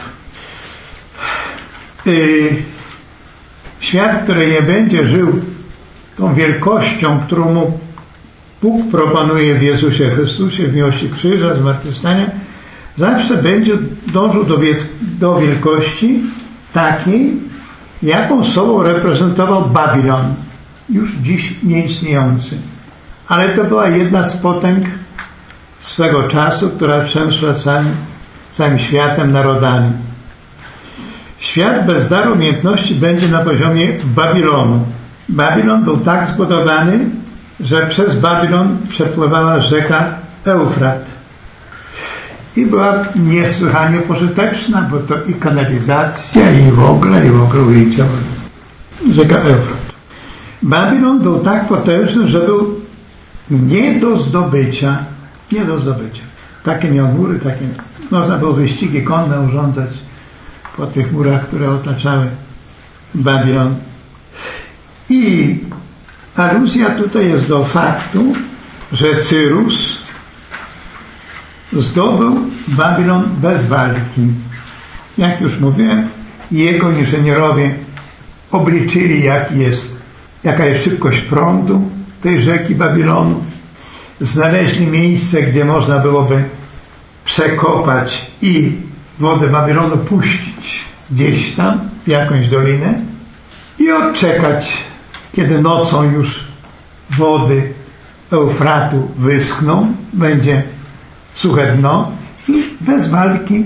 Speaker 1: Yy, świat, który nie będzie żył tą wielkością, którą mu Bóg proponuje w Jezusie Chrystusie, w miłości krzyża, zmartwychwstania, zawsze będzie dążył do, wie- do wielkości takiej, jaką sobą reprezentował Babilon, już dziś nieistniejący. Ale to była jedna z potęg swego czasu, która trzęsła całym, całym światem, narodami. Świat bez daru umiejętności będzie na poziomie Babilonu. Babilon był tak zbudowany, że przez Babilon przepływała rzeka Eufrat. I była niesłychanie pożyteczna, bo to i kanalizacja, i w ogóle, i w ogóle wyjdzie rzeka Eufrat. Babilon był tak potężny, że był nie do zdobycia. Nie do zdobycia. Takie miał mury, takie... Można było wyścigi konne urządzać po tych murach, które otaczały Babilon. I aluzja tutaj jest do faktu, że Cyrus zdobył Babilon bez walki. Jak już mówiłem, jego inżynierowie obliczyli, jak jest, jaka jest szybkość prądu tej rzeki Babilonu. Znaleźli miejsce, gdzie można byłoby przekopać i wodę Babilonu puścić gdzieś tam, w jakąś dolinę i odczekać, kiedy nocą już wody Eufratu wyschną, będzie suche dno i bez walki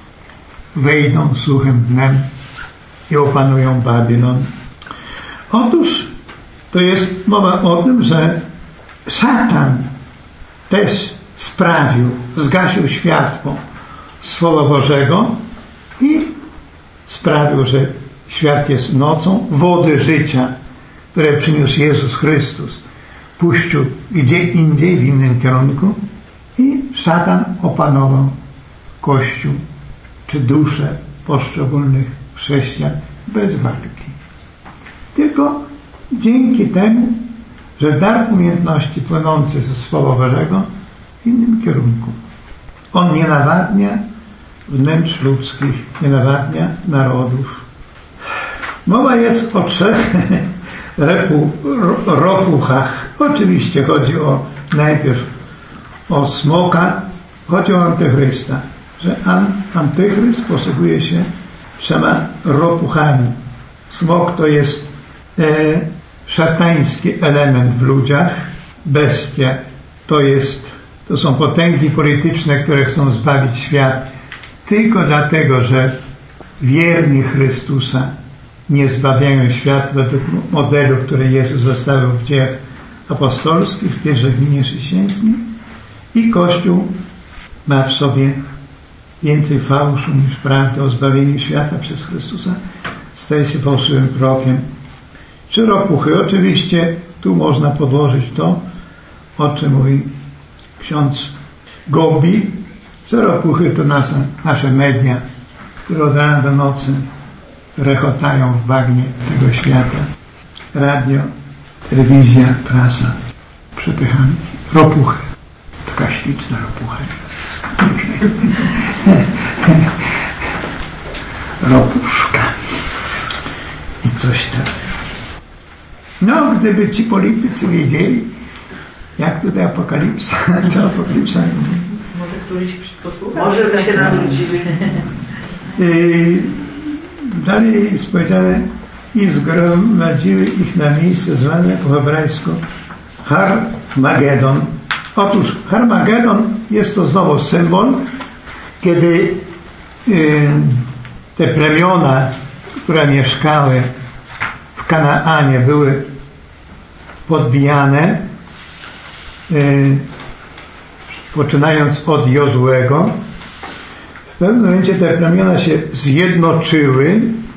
Speaker 1: wejdą suchym dnem i opanują Babilon. Otóż to jest mowa o tym, że szatan też sprawił, zgasił światło Słowa Bożego i sprawił, że świat jest nocą. Wody życia, które przyniósł Jezus Chrystus, puścił gdzie indziej, w innym kierunku i szatan opanował Kościół czy dusze poszczególnych chrześcijan bez walki. Tylko dzięki temu, że dar umiejętności płynący ze Słowa Bożego w innym kierunku. On nie nawadnia wnętrz ludzkich, nie nawadnia narodów. Mowa jest o trzech repu, ropuchach. Oczywiście chodzi o najpierw o smoka, chodzi o antychrysta, że an, antychryst posługuje się trzema ropuchami. Smok to jest e, szatański element w ludziach, bestia to jest, to są potęgi polityczne, które chcą zbawić świat tylko dlatego, że wierni Chrystusa nie zbawiają świat według modelu, który Jezus zostawił w dziejach apostolskich, w pierwszej gminie chrześcijańskiej, i Kościół ma w sobie więcej fałszu niż prawdy o zbawieniu świata przez Chrystusa, staje się fałszywym prorokiem. Czy ropuchy? Oczywiście tu można podłożyć to, o czym mówi ksiądz Gobi, że ropuchy to nasze, nasze media, które od rana do nocy rechotają w bagnie tego świata. Radio, telewizja, prasa, przepychanki. Ropuchy. Taka śliczna ropucha jest. Ropuszka. I coś tam. No, gdyby ci politycy wiedzieli, jak tutaj apokalipsa, co apokalipsa.
Speaker 3: Może któryś posłuchał? Może by się nanudzili.
Speaker 1: Yy, dalej jest powiedziane: i zgromadziły ich na miejsce zwane po hebrajsku Harmagedon. Otóż Harmagedon jest to znowu symbol, kiedy yy, te plemiona, które mieszkały w Kanaanie, były podbijane, yy, poczynając od Jozłego. W pewnym momencie te plemiona się zjednoczyły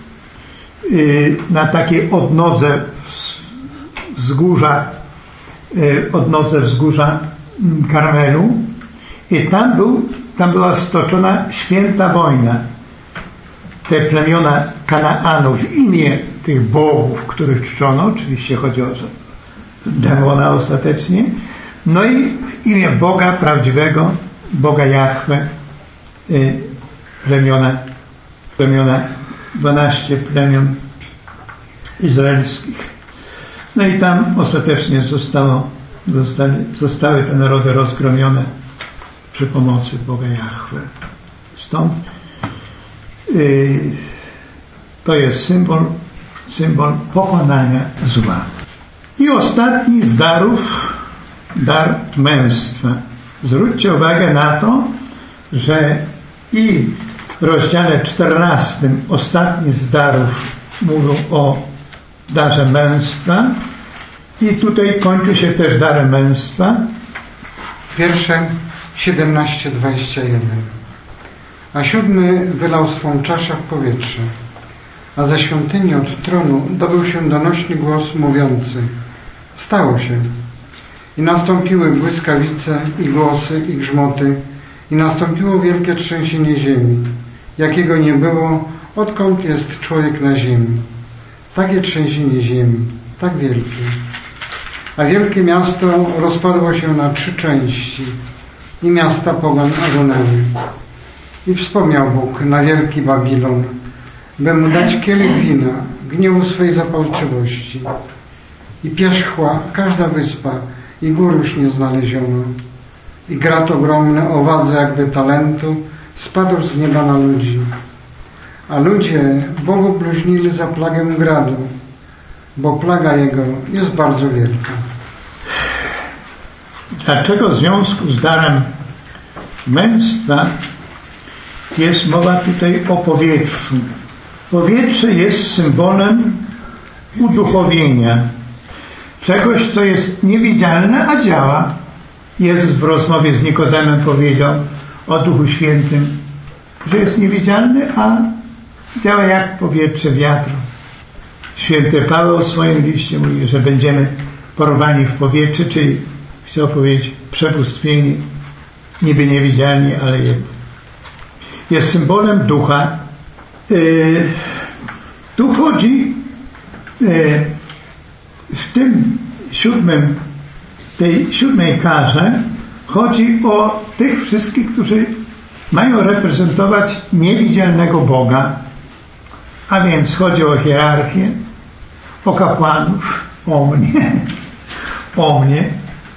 Speaker 1: yy, na takiej odnodze wzgórza, yy, odnodze wzgórza Karmelu, i tam, był, tam była stoczona święta wojna. Te plemiona Kanaanu w imię tych bogów, których czczono, oczywiście chodzi o demona ostatecznie, no i w imię Boga prawdziwego, Boga Jahwe, y, plemiona, plemiona, dwanaście plemion izraelskich. No i tam ostatecznie zostało, zostali, zostały te narody rozgromione przy pomocy Boga Jahwe. Stąd y, to jest symbol, symbol pokonania zła. I ostatni z darów, dar męstwa. Zwróćcie uwagę na to, że i w rozdziale czternastym ostatni z darów mówią o darze męstwa, i tutaj kończy się też darem męstwa.
Speaker 2: Wiersze siedemnaście dwadzieścia jeden. A siódmy wylał swą czaszę w powietrze, a ze świątyni od tronu dobył się donośny głos mówiący: stało się. I nastąpiły błyskawice, i głosy, i grzmoty, i nastąpiło wielkie trzęsienie ziemi, jakiego nie było, odkąd jest człowiek na ziemi. Takie trzęsienie ziemi, tak wielkie. A wielkie miasto rozpadło się na trzy części, i miasta pogan agonęły. I wspomniał Bóg na wielki Babilon, by mu dać kielich wina, gniewu swej zapalczywości. I pierzchła każda wyspa, i gór już nie znaleziono. I grat ogromny o wadze jakby talentu spadł z nieba na ludzi. A ludzie Bogu bluźnili za plagę gradu, bo plaga jego jest bardzo wielka.
Speaker 1: Dlaczego w związku z darem męstwa jest mowa tutaj o powietrzu? Powietrze jest symbolem uduchowienia, czegoś, co jest niewidzialne, a działa. Jezus w rozmowie z Nikodemem powiedział o Duchu Świętym, że jest niewidzialny, a działa jak powietrze wiatru. Święty Paweł w swoim liście mówi, że będziemy porwani w powietrze, czyli chciał powiedzieć przebóstwieni, niby niewidzialni, ale jednak. Jest symbolem ducha. Yy, tu chodzi yy, w tym siódmym, tej siódmej karze chodzi o tych wszystkich, którzy mają reprezentować niewidzialnego Boga, a więc chodzi o hierarchię, o kapłanów, o mnie, o mnie,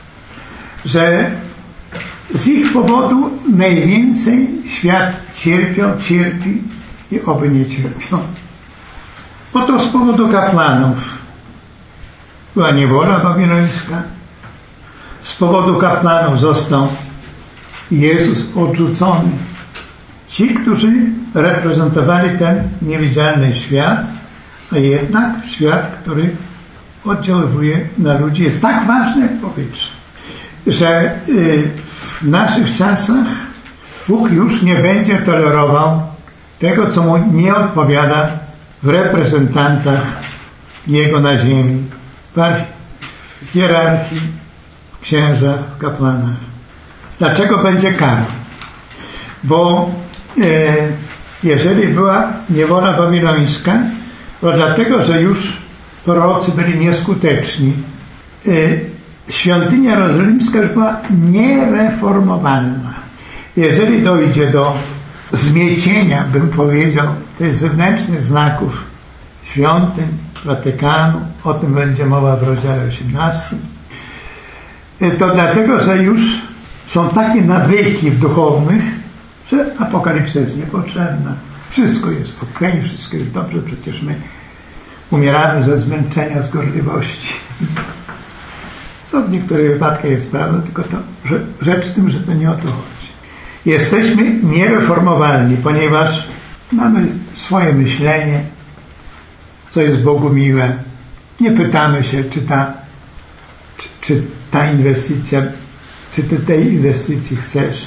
Speaker 1: że z ich powodu najwięcej świat cierpiał, cierpi i oby nie cierpiał. Oto z powodu kapłanów była niewola babilońska, z powodu kapłanów został Jezus odrzucony. Ci, którzy reprezentowali ten niewidzialny świat, a jednak świat, który oddziaływuje na ludzi, jest tak ważny jak powietrze, że w naszych czasach Bóg już nie będzie tolerował tego, co mu nie odpowiada w reprezentantach Jego na ziemi, w hierarchii, w księżach, w kapłanach. Dlaczego będzie karał? Bo e, jeżeli była niewola babilońska, to dlatego, że już prorocy byli nieskuteczni. E, świątynia jerozolimska już była niereformowalna. Jeżeli dojdzie do zmiecienia, bym powiedział, tych zewnętrznych znaków świątyń, Watykanu, o tym będzie mowa w rozdziale osiemnastym, to dlatego, że już są takie nawyki w duchownych, że apokalipsa jest niepotrzebna. Wszystko jest ok, wszystko jest dobrze, przecież my umieramy ze zmęczenia, z gorliwości. Co w niektórych wypadkach jest prawda, tylko to że, rzecz w tym, że to nie o to chodzi. Jesteśmy niereformowalni, ponieważ mamy swoje myślenie, co jest Bogu miłe. Nie pytamy się, czy ta, czy, czy ta inwestycja, czy ty tej inwestycji chcesz.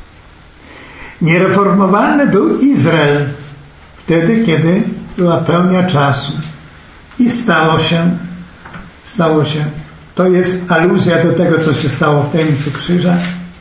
Speaker 1: Niereformowalny był Izrael wtedy, kiedy była pełnia czasu. I stało się, stało się, to jest aluzja do tego, co się stało w tajemnicy krzyża.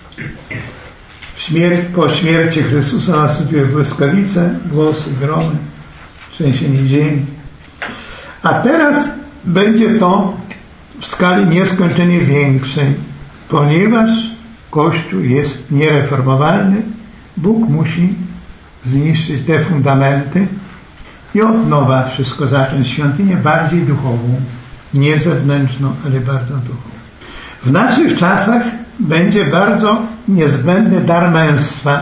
Speaker 1: Śmierć, po śmierci Chrystusa nastąpiły błyskawice, głosy, gromy, trzęsienie ziemi. A teraz będzie to w skali nieskończenie większej, ponieważ Kościół jest niereformowalny. Bóg musi zniszczyć te fundamenty i od nowa wszystko zacząć. Świątynię bardziej duchową, nie zewnętrzną, ale bardzo duchową. W naszych czasach będzie bardzo niezbędny dar męstwa.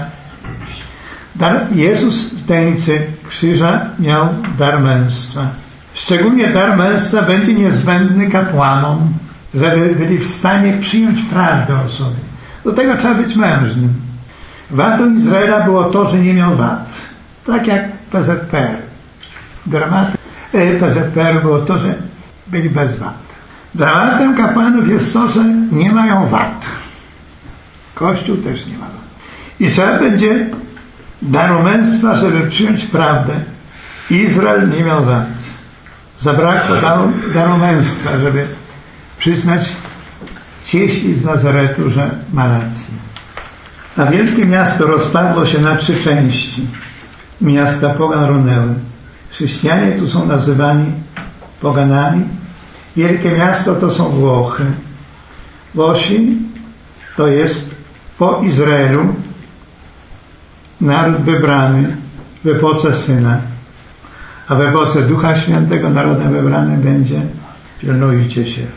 Speaker 1: Dar, Jezus w tajemnicy krzyża miał dar męstwa. Szczególnie dar męstwa będzie niezbędny kapłanom, żeby byli w stanie przyjąć prawdę o sobie. Do tego trzeba być mężnym. Wadą Izraela było to, że nie miał wad. Tak jak P Z P R. Dramatem P Z P R było to, że byli bez wad. Dramatem kapłanów jest to, że nie mają wad. Kościół też nie ma wad. I trzeba będzie daru męstwa, żeby przyjąć prawdę. Izrael nie miał wad. Zabrakło daru, daru męstwa, żeby przyznać cieśli z Nazaretu, że ma rację. A wielkie miasto rozpadło się na trzy części. Miasta pogan runęły. Chrześcijanie tu są nazywani poganami. Wielkie miasto to są Włochy. Włosi to jest po Izraelu naród wybrany w epoce Syna. A w epoce Ducha Świętego narodem wybranym będzie, pilnujcie się.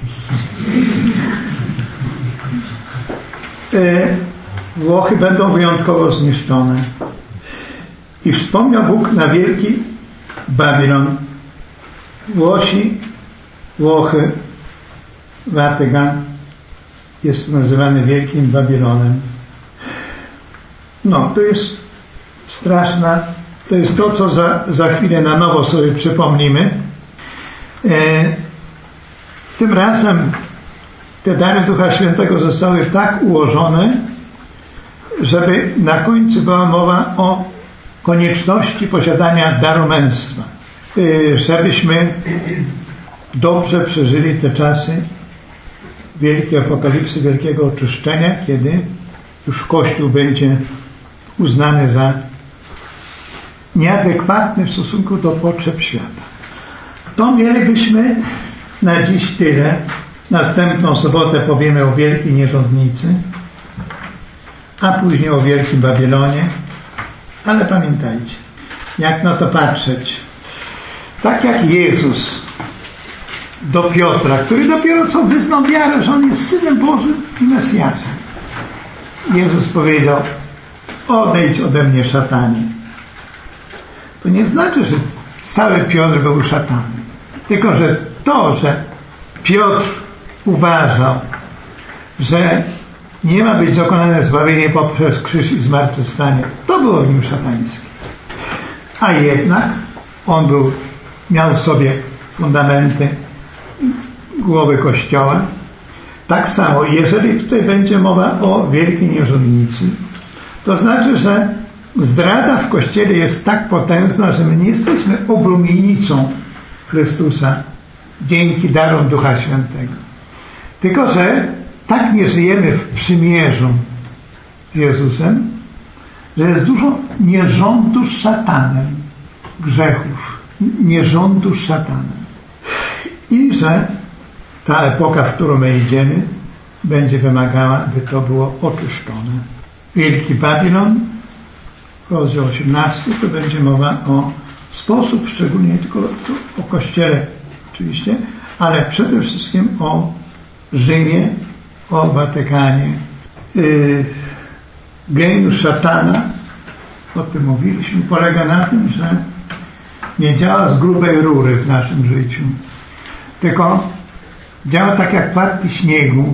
Speaker 1: Włochy będą wyjątkowo zniszczone. I wspomniał Bóg na wielki Babilon. Włosi, Włochy, Watykan jest nazywany Wielkim Babilonem. No, to jest straszna, to jest to, co za, za chwilę na nowo sobie przypomnimy. E, tym razem te dary Ducha Świętego zostały tak ułożone, żeby na końcu była mowa o konieczności posiadania daru męstwa. E, żebyśmy dobrze przeżyli te czasy wielkiej apokalipsy, wielkiego oczyszczenia, kiedy już Kościół będzie uznany za nieadekwatny w stosunku do potrzeb świata. To mielibyśmy na dziś tyle. Następną sobotę powiemy o wielkiej nierządnicy, a później o wielkim Babilonie. Ale pamiętajcie, jak na to patrzeć. Tak jak Jezus do Piotra, który dopiero co wyznał wiarę, że On jest Synem Bożym i Mesjaszem. Jezus powiedział: odejdź ode mnie, szatanie. To nie znaczy, że cały Piotr był szatanem. Tylko, że to, że Piotr uważał, że nie ma być dokonane zbawienie poprzez krzyż i zmartwychwstanie, to było w nim szatańskie. A jednak on był, miał w sobie fundamenty głowy Kościoła. Tak samo, jeżeli tutaj będzie mowa o wielkiej nierządnicy, to znaczy, że zdrada w Kościele jest tak potężna, że my nie jesteśmy oblumienicą Chrystusa dzięki darom Ducha Świętego. Tylko, że tak nie żyjemy w przymierzu z Jezusem, że jest dużo nierządu z szatanem, grzechów, nierządu z szatanem. I że ta epoka, w którą my idziemy, będzie wymagała, by to było oczyszczone. Wielki Babilon, rozdział osiemnasty, to będzie mowa o sposób, szczególnie tylko o Kościele oczywiście, ale przede wszystkim o Rzymie, o Watykanie. Yy, geniusz szatana o tym mówiliśmy, polega na tym, że nie działa z grubej rury w naszym życiu, tylko działa tak jak płatki śniegu,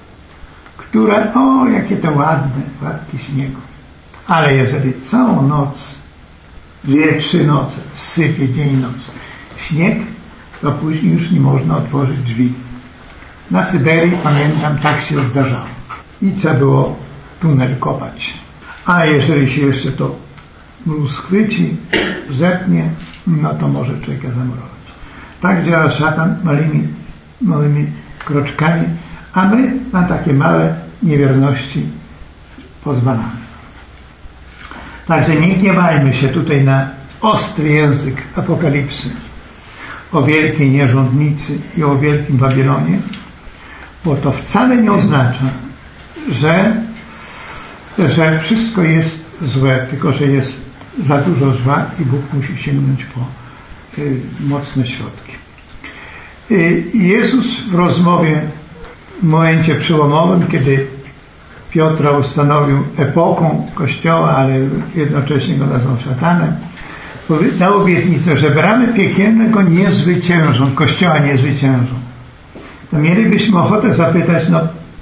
Speaker 1: które, o jakie to ładne płatki śniegu, ale jeżeli całą noc, dwie, trzy noce sypie dzień i noc śnieg, to później już nie można otworzyć drzwi. Na Syberii, pamiętam, tak się zdarzało i trzeba było tunel kopać. A jeżeli się jeszcze to mróz chwyci, zepnie, no to może człowieka zamurować. Tak działa szatan małymi, małymi kroczkami, a my na takie małe niewierności pozwalamy. Także nie gniewajmy się tutaj na ostry język apokalipsy o wielkiej nierządnicy i o wielkim Babilonie, bo to wcale nie oznacza, że, że wszystko jest złe, tylko że jest za dużo zła i Bóg musi sięgnąć po y, mocne środki. Y, Jezus w rozmowie w momencie przełomowym, kiedy Piotra ustanowił epoką Kościoła, ale jednocześnie go nazwał szatanem, dał obietnicę, że bramy piekielne go nie zwyciężą, Kościoła nie zwyciężą. To mielibyśmy ochotę zapytać, no,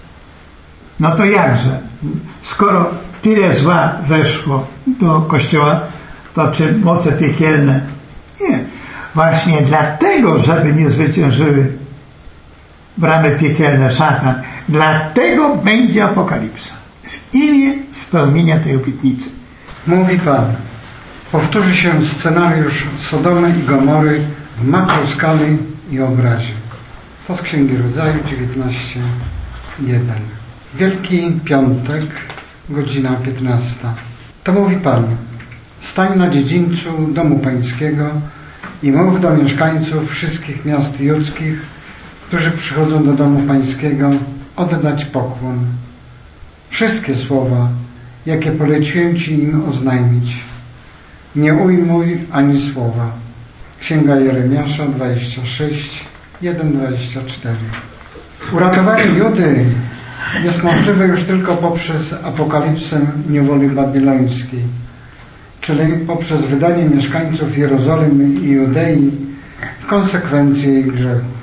Speaker 1: no to jakże? Skoro tyle zła weszło do Kościoła, to czy moce piekielne? Nie. Właśnie dlatego, żeby nie zwyciężyły bramy piekielne szatan, dlatego będzie apokalipsa. W imię spełnienia tej obietnicy.
Speaker 2: Mówi Pan, powtórzy się scenariusz Sodomy i Gomory w makroskali i obrazie. To z Księgi Rodzaju dziewiętnaście jeden. Wielki Piątek, godzina piętnasta. To mówi Pan, stań na dziedzińcu domu Pańskiego i mów do mieszkańców wszystkich miast judzkich, którzy przychodzą do domu Pańskiego, oddać pokłon. Wszystkie słowa, jakie poleciłem Ci im oznajmić. Nie ujmuj ani słowa. Księga Jeremiasza dwadzieścia sześć, jeden dwadzieścia cztery. Uratowanie Judy jest możliwe już tylko poprzez apokalipsę niewoli babilońskiej, czyli poprzez wydanie mieszkańców Jerozolimy i Judei w konsekwencji jej grzechów.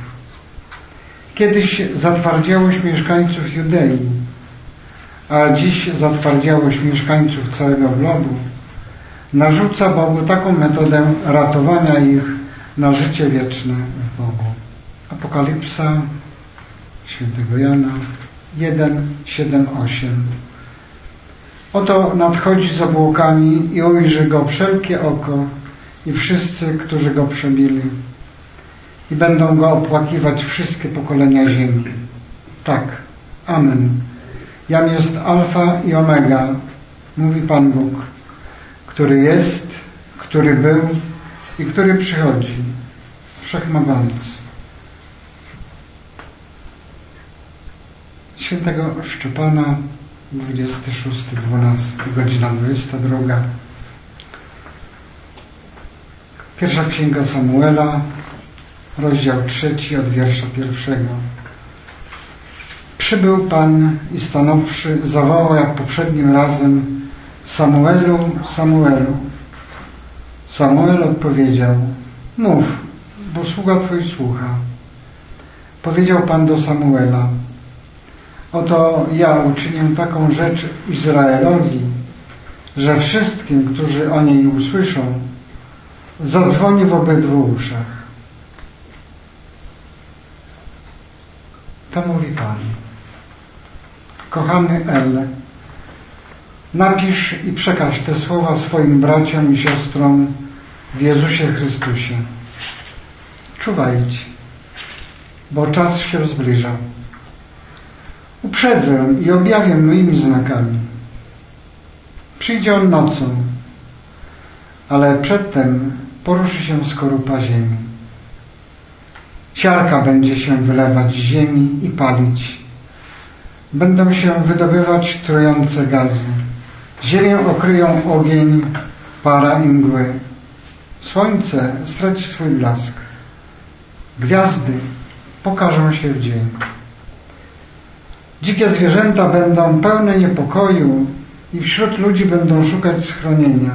Speaker 2: Kiedyś zatwardziałość mieszkańców Judei, a dziś zatwardziałość mieszkańców całego globu narzuca Bogu taką metodę ratowania ich na życie wieczne w Bogu. Apokalipsa świętego Jana jeden, siedem, osiem. Oto nadchodzi z obłokami i ujrzy go wszelkie oko i wszyscy, którzy go przebili. I będą go opłakiwać wszystkie pokolenia ziemi. Tak, amen. Jam jest alfa i omega, mówi Pan Bóg, który jest, który był i który przychodzi, wszechmogący. Świętego Szczepana, dwudziestego szóstego dwunastego, godzina dwudziesta druga. Pierwsza Księga Samuela, rozdział trzeci od wiersza pierwszego. Przybył Pan i stanowszy zawołał jak poprzednim razem: Samuelu, Samuelu. Samuel odpowiedział: mów, bo sługa Twój słucha. Powiedział Pan do Samuela: oto ja uczynię taką rzecz Izraelowi, że wszystkim, którzy o niej usłyszą, zadzwoni w obydwu uszach. To mówi Pan. Kochany El, napisz i przekaż te słowa swoim braciom i siostrom w Jezusie Chrystusie. Czuwajcie, bo czas się zbliża. Uprzedzę i objawię moimi znakami. Przyjdzie on nocą, ale przedtem poruszy się skorupa ziemi. Siarka będzie się wylewać z ziemi i palić. Będą się wydobywać trujące gazy. Ziemię okryją ogień, para i mgły. Słońce straci swój blask. Gwiazdy pokażą się w dzień. Dzikie zwierzęta będą pełne niepokoju i wśród ludzi będą szukać schronienia.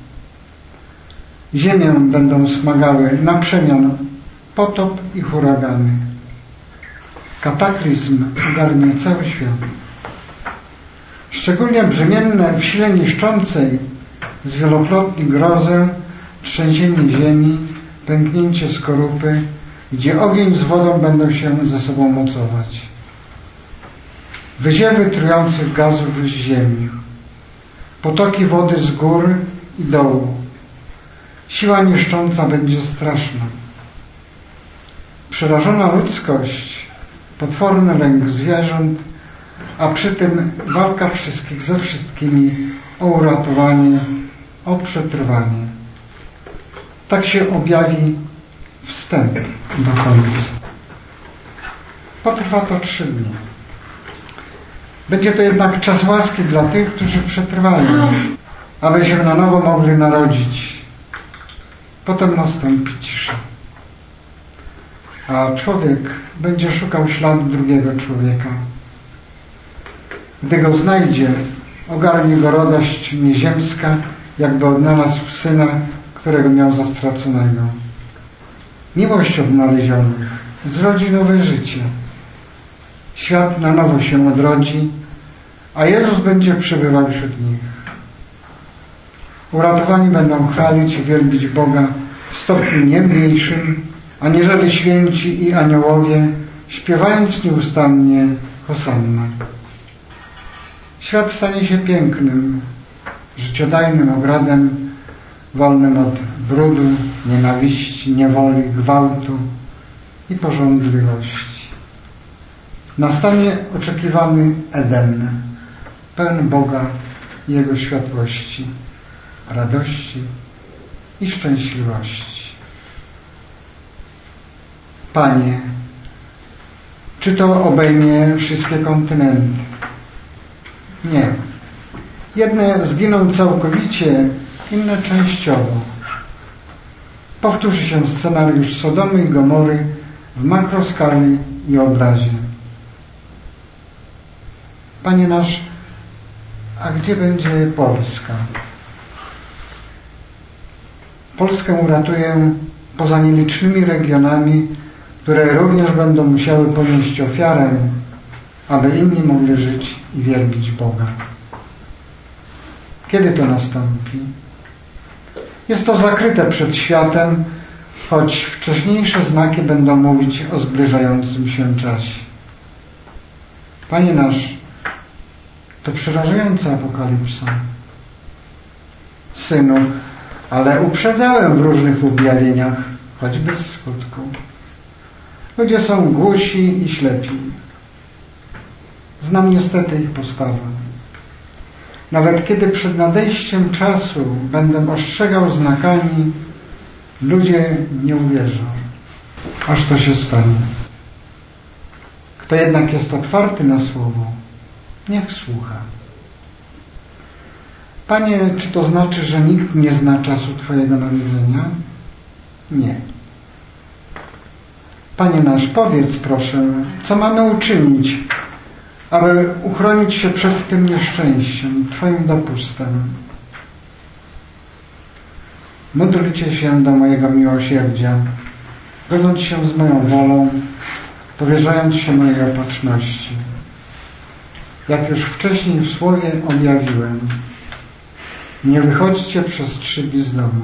Speaker 2: Ziemię będą smagały na przemian potop i huragany. Kataklizm ogarnie cały świat. Szczególnie brzemienne w sile niszczącej zwielokrotni grozę, trzęsienie ziemi, pęknięcie skorupy, gdzie ogień z wodą będą się ze sobą mocować. Wyziewy trujących gazów z ziemi, potoki wody z gór i dołu. Siła niszcząca będzie straszna. Przerażona ludzkość, potworny lęk zwierząt, a przy tym walka wszystkich ze wszystkimi o uratowanie, o przetrwanie. Tak się objawi wstęp do końca. Potrwa to trzy dni. Będzie to jednak czas łaski dla tych, którzy przetrwają, aby się na nowo mogli narodzić. Potem nastąpi cisza. A człowiek będzie szukał śladu drugiego człowieka. Gdy go znajdzie, ogarnie go radość nieziemska, jakby odnalazł syna, którego miał za straconego. Miłość odnalezionych zrodzi nowe życie. Świat na nowo się odrodzi, a Jezus będzie przebywał wśród nich. Uratowani będą chwalić i wielbić Boga w stopniu nie mniejszym, aniżeli święci i aniołowie, śpiewając nieustannie Hosanna. Świat stanie się pięknym, życiodajnym ogrodem, wolnym od brudu, nienawiści, niewoli, gwałtu i pożądliwości. Nastanie oczekiwany Eden, pełen Boga i Jego światłości, radości i szczęśliwości. Panie, czy to obejmie wszystkie kontynenty? Nie. Jedne zginą całkowicie, inne częściowo. Powtórzy się scenariusz Sodomy i Gomory w makroskali i obrazie. Panie nasz, a gdzie będzie Polska? Polskę uratuję poza nielicznymi regionami, które również będą musiały ponieść ofiarę, aby inni mogli żyć i wielbić Boga. Kiedy to nastąpi? Jest to zakryte przed światem, choć wcześniejsze znaki będą mówić o zbliżającym się czasie. Panie nasz, to przerażająca apokalipsa. Synu, ale uprzedzałem w różnych objawieniach, choć bez skutku. Ludzie są głusi i ślepi. Znam niestety ich postawę. Nawet kiedy przed nadejściem czasu będę ostrzegał znakami, ludzie nie uwierzą, aż to się stanie. Kto jednak jest otwarty na słowo, niech słucha. Panie, czy to znaczy, że nikt nie zna czasu Twojego nawiedzenia? Nie. Panie nasz, powiedz proszę, co mamy uczynić, aby uchronić się przed tym nieszczęściem, Twoim dopustem. Módlcie się do mojego miłosierdzia, godząc się z moją wolą, powierzając się mojej opatrzności. Jak już wcześniej w słowie objawiłem, nie wychodźcie przez trzy dni z domu.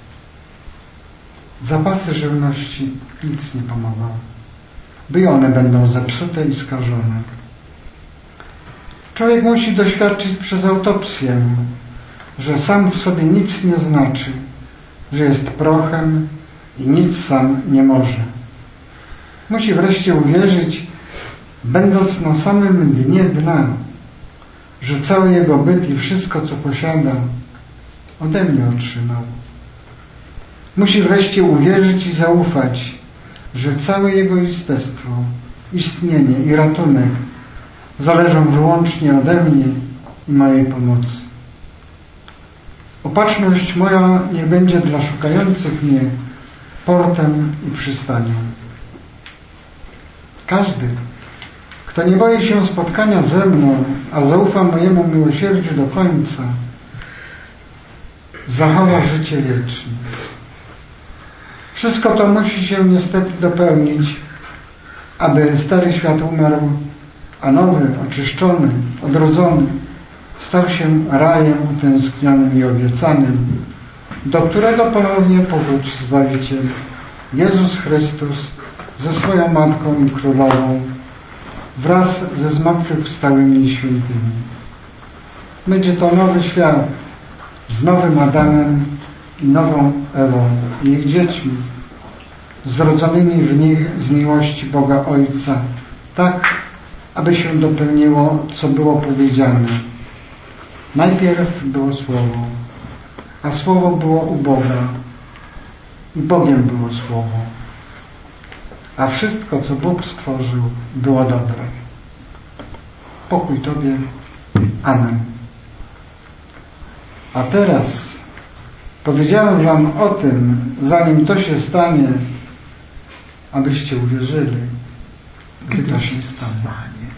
Speaker 2: Zapasy żywności nic nie pomogą, bo i one będą zepsute i skażone. Człowiek musi doświadczyć przez autopsję, że sam w sobie nic nie znaczy, że jest prochem i nic sam nie może. Musi wreszcie uwierzyć, będąc na samym dnie dna, że cały jego byt i wszystko, co posiada, ode mnie otrzymał. Musi wreszcie uwierzyć i zaufać, że całe jego jestestwo, istnienie i ratunek zależą wyłącznie ode mnie i mojej pomocy. Opatrzność moja niech będzie dla szukających mnie portem i przystanią. Każdy, Kto nie boi się spotkania ze mną, a zaufa mojemu miłosierdziu do końca, zachowa życie wieczne. Wszystko to musi się niestety dopełnić, aby stary świat umarł, a nowy, oczyszczony, odrodzony stał się rajem utęsknionym i obiecanym, do którego ponownie powróci Zbawiciel Jezus Chrystus ze swoją Matką i Królową wraz ze zmartwychwstałymi i świętymi. Będzie to nowy świat z nowym Adamem i nową Ewą i ich dziećmi, zrodzonymi w nich z miłości Boga Ojca, tak, aby się dopełniło, co było powiedziane. Najpierw było Słowo, a Słowo było u Boga i Bogiem było Słowo, a wszystko, co Bóg stworzył, było dobre. Pokój Tobie. Amen. A teraz powiedziałem Wam o tym, zanim to się stanie, abyście uwierzyli, gdy to się stanie.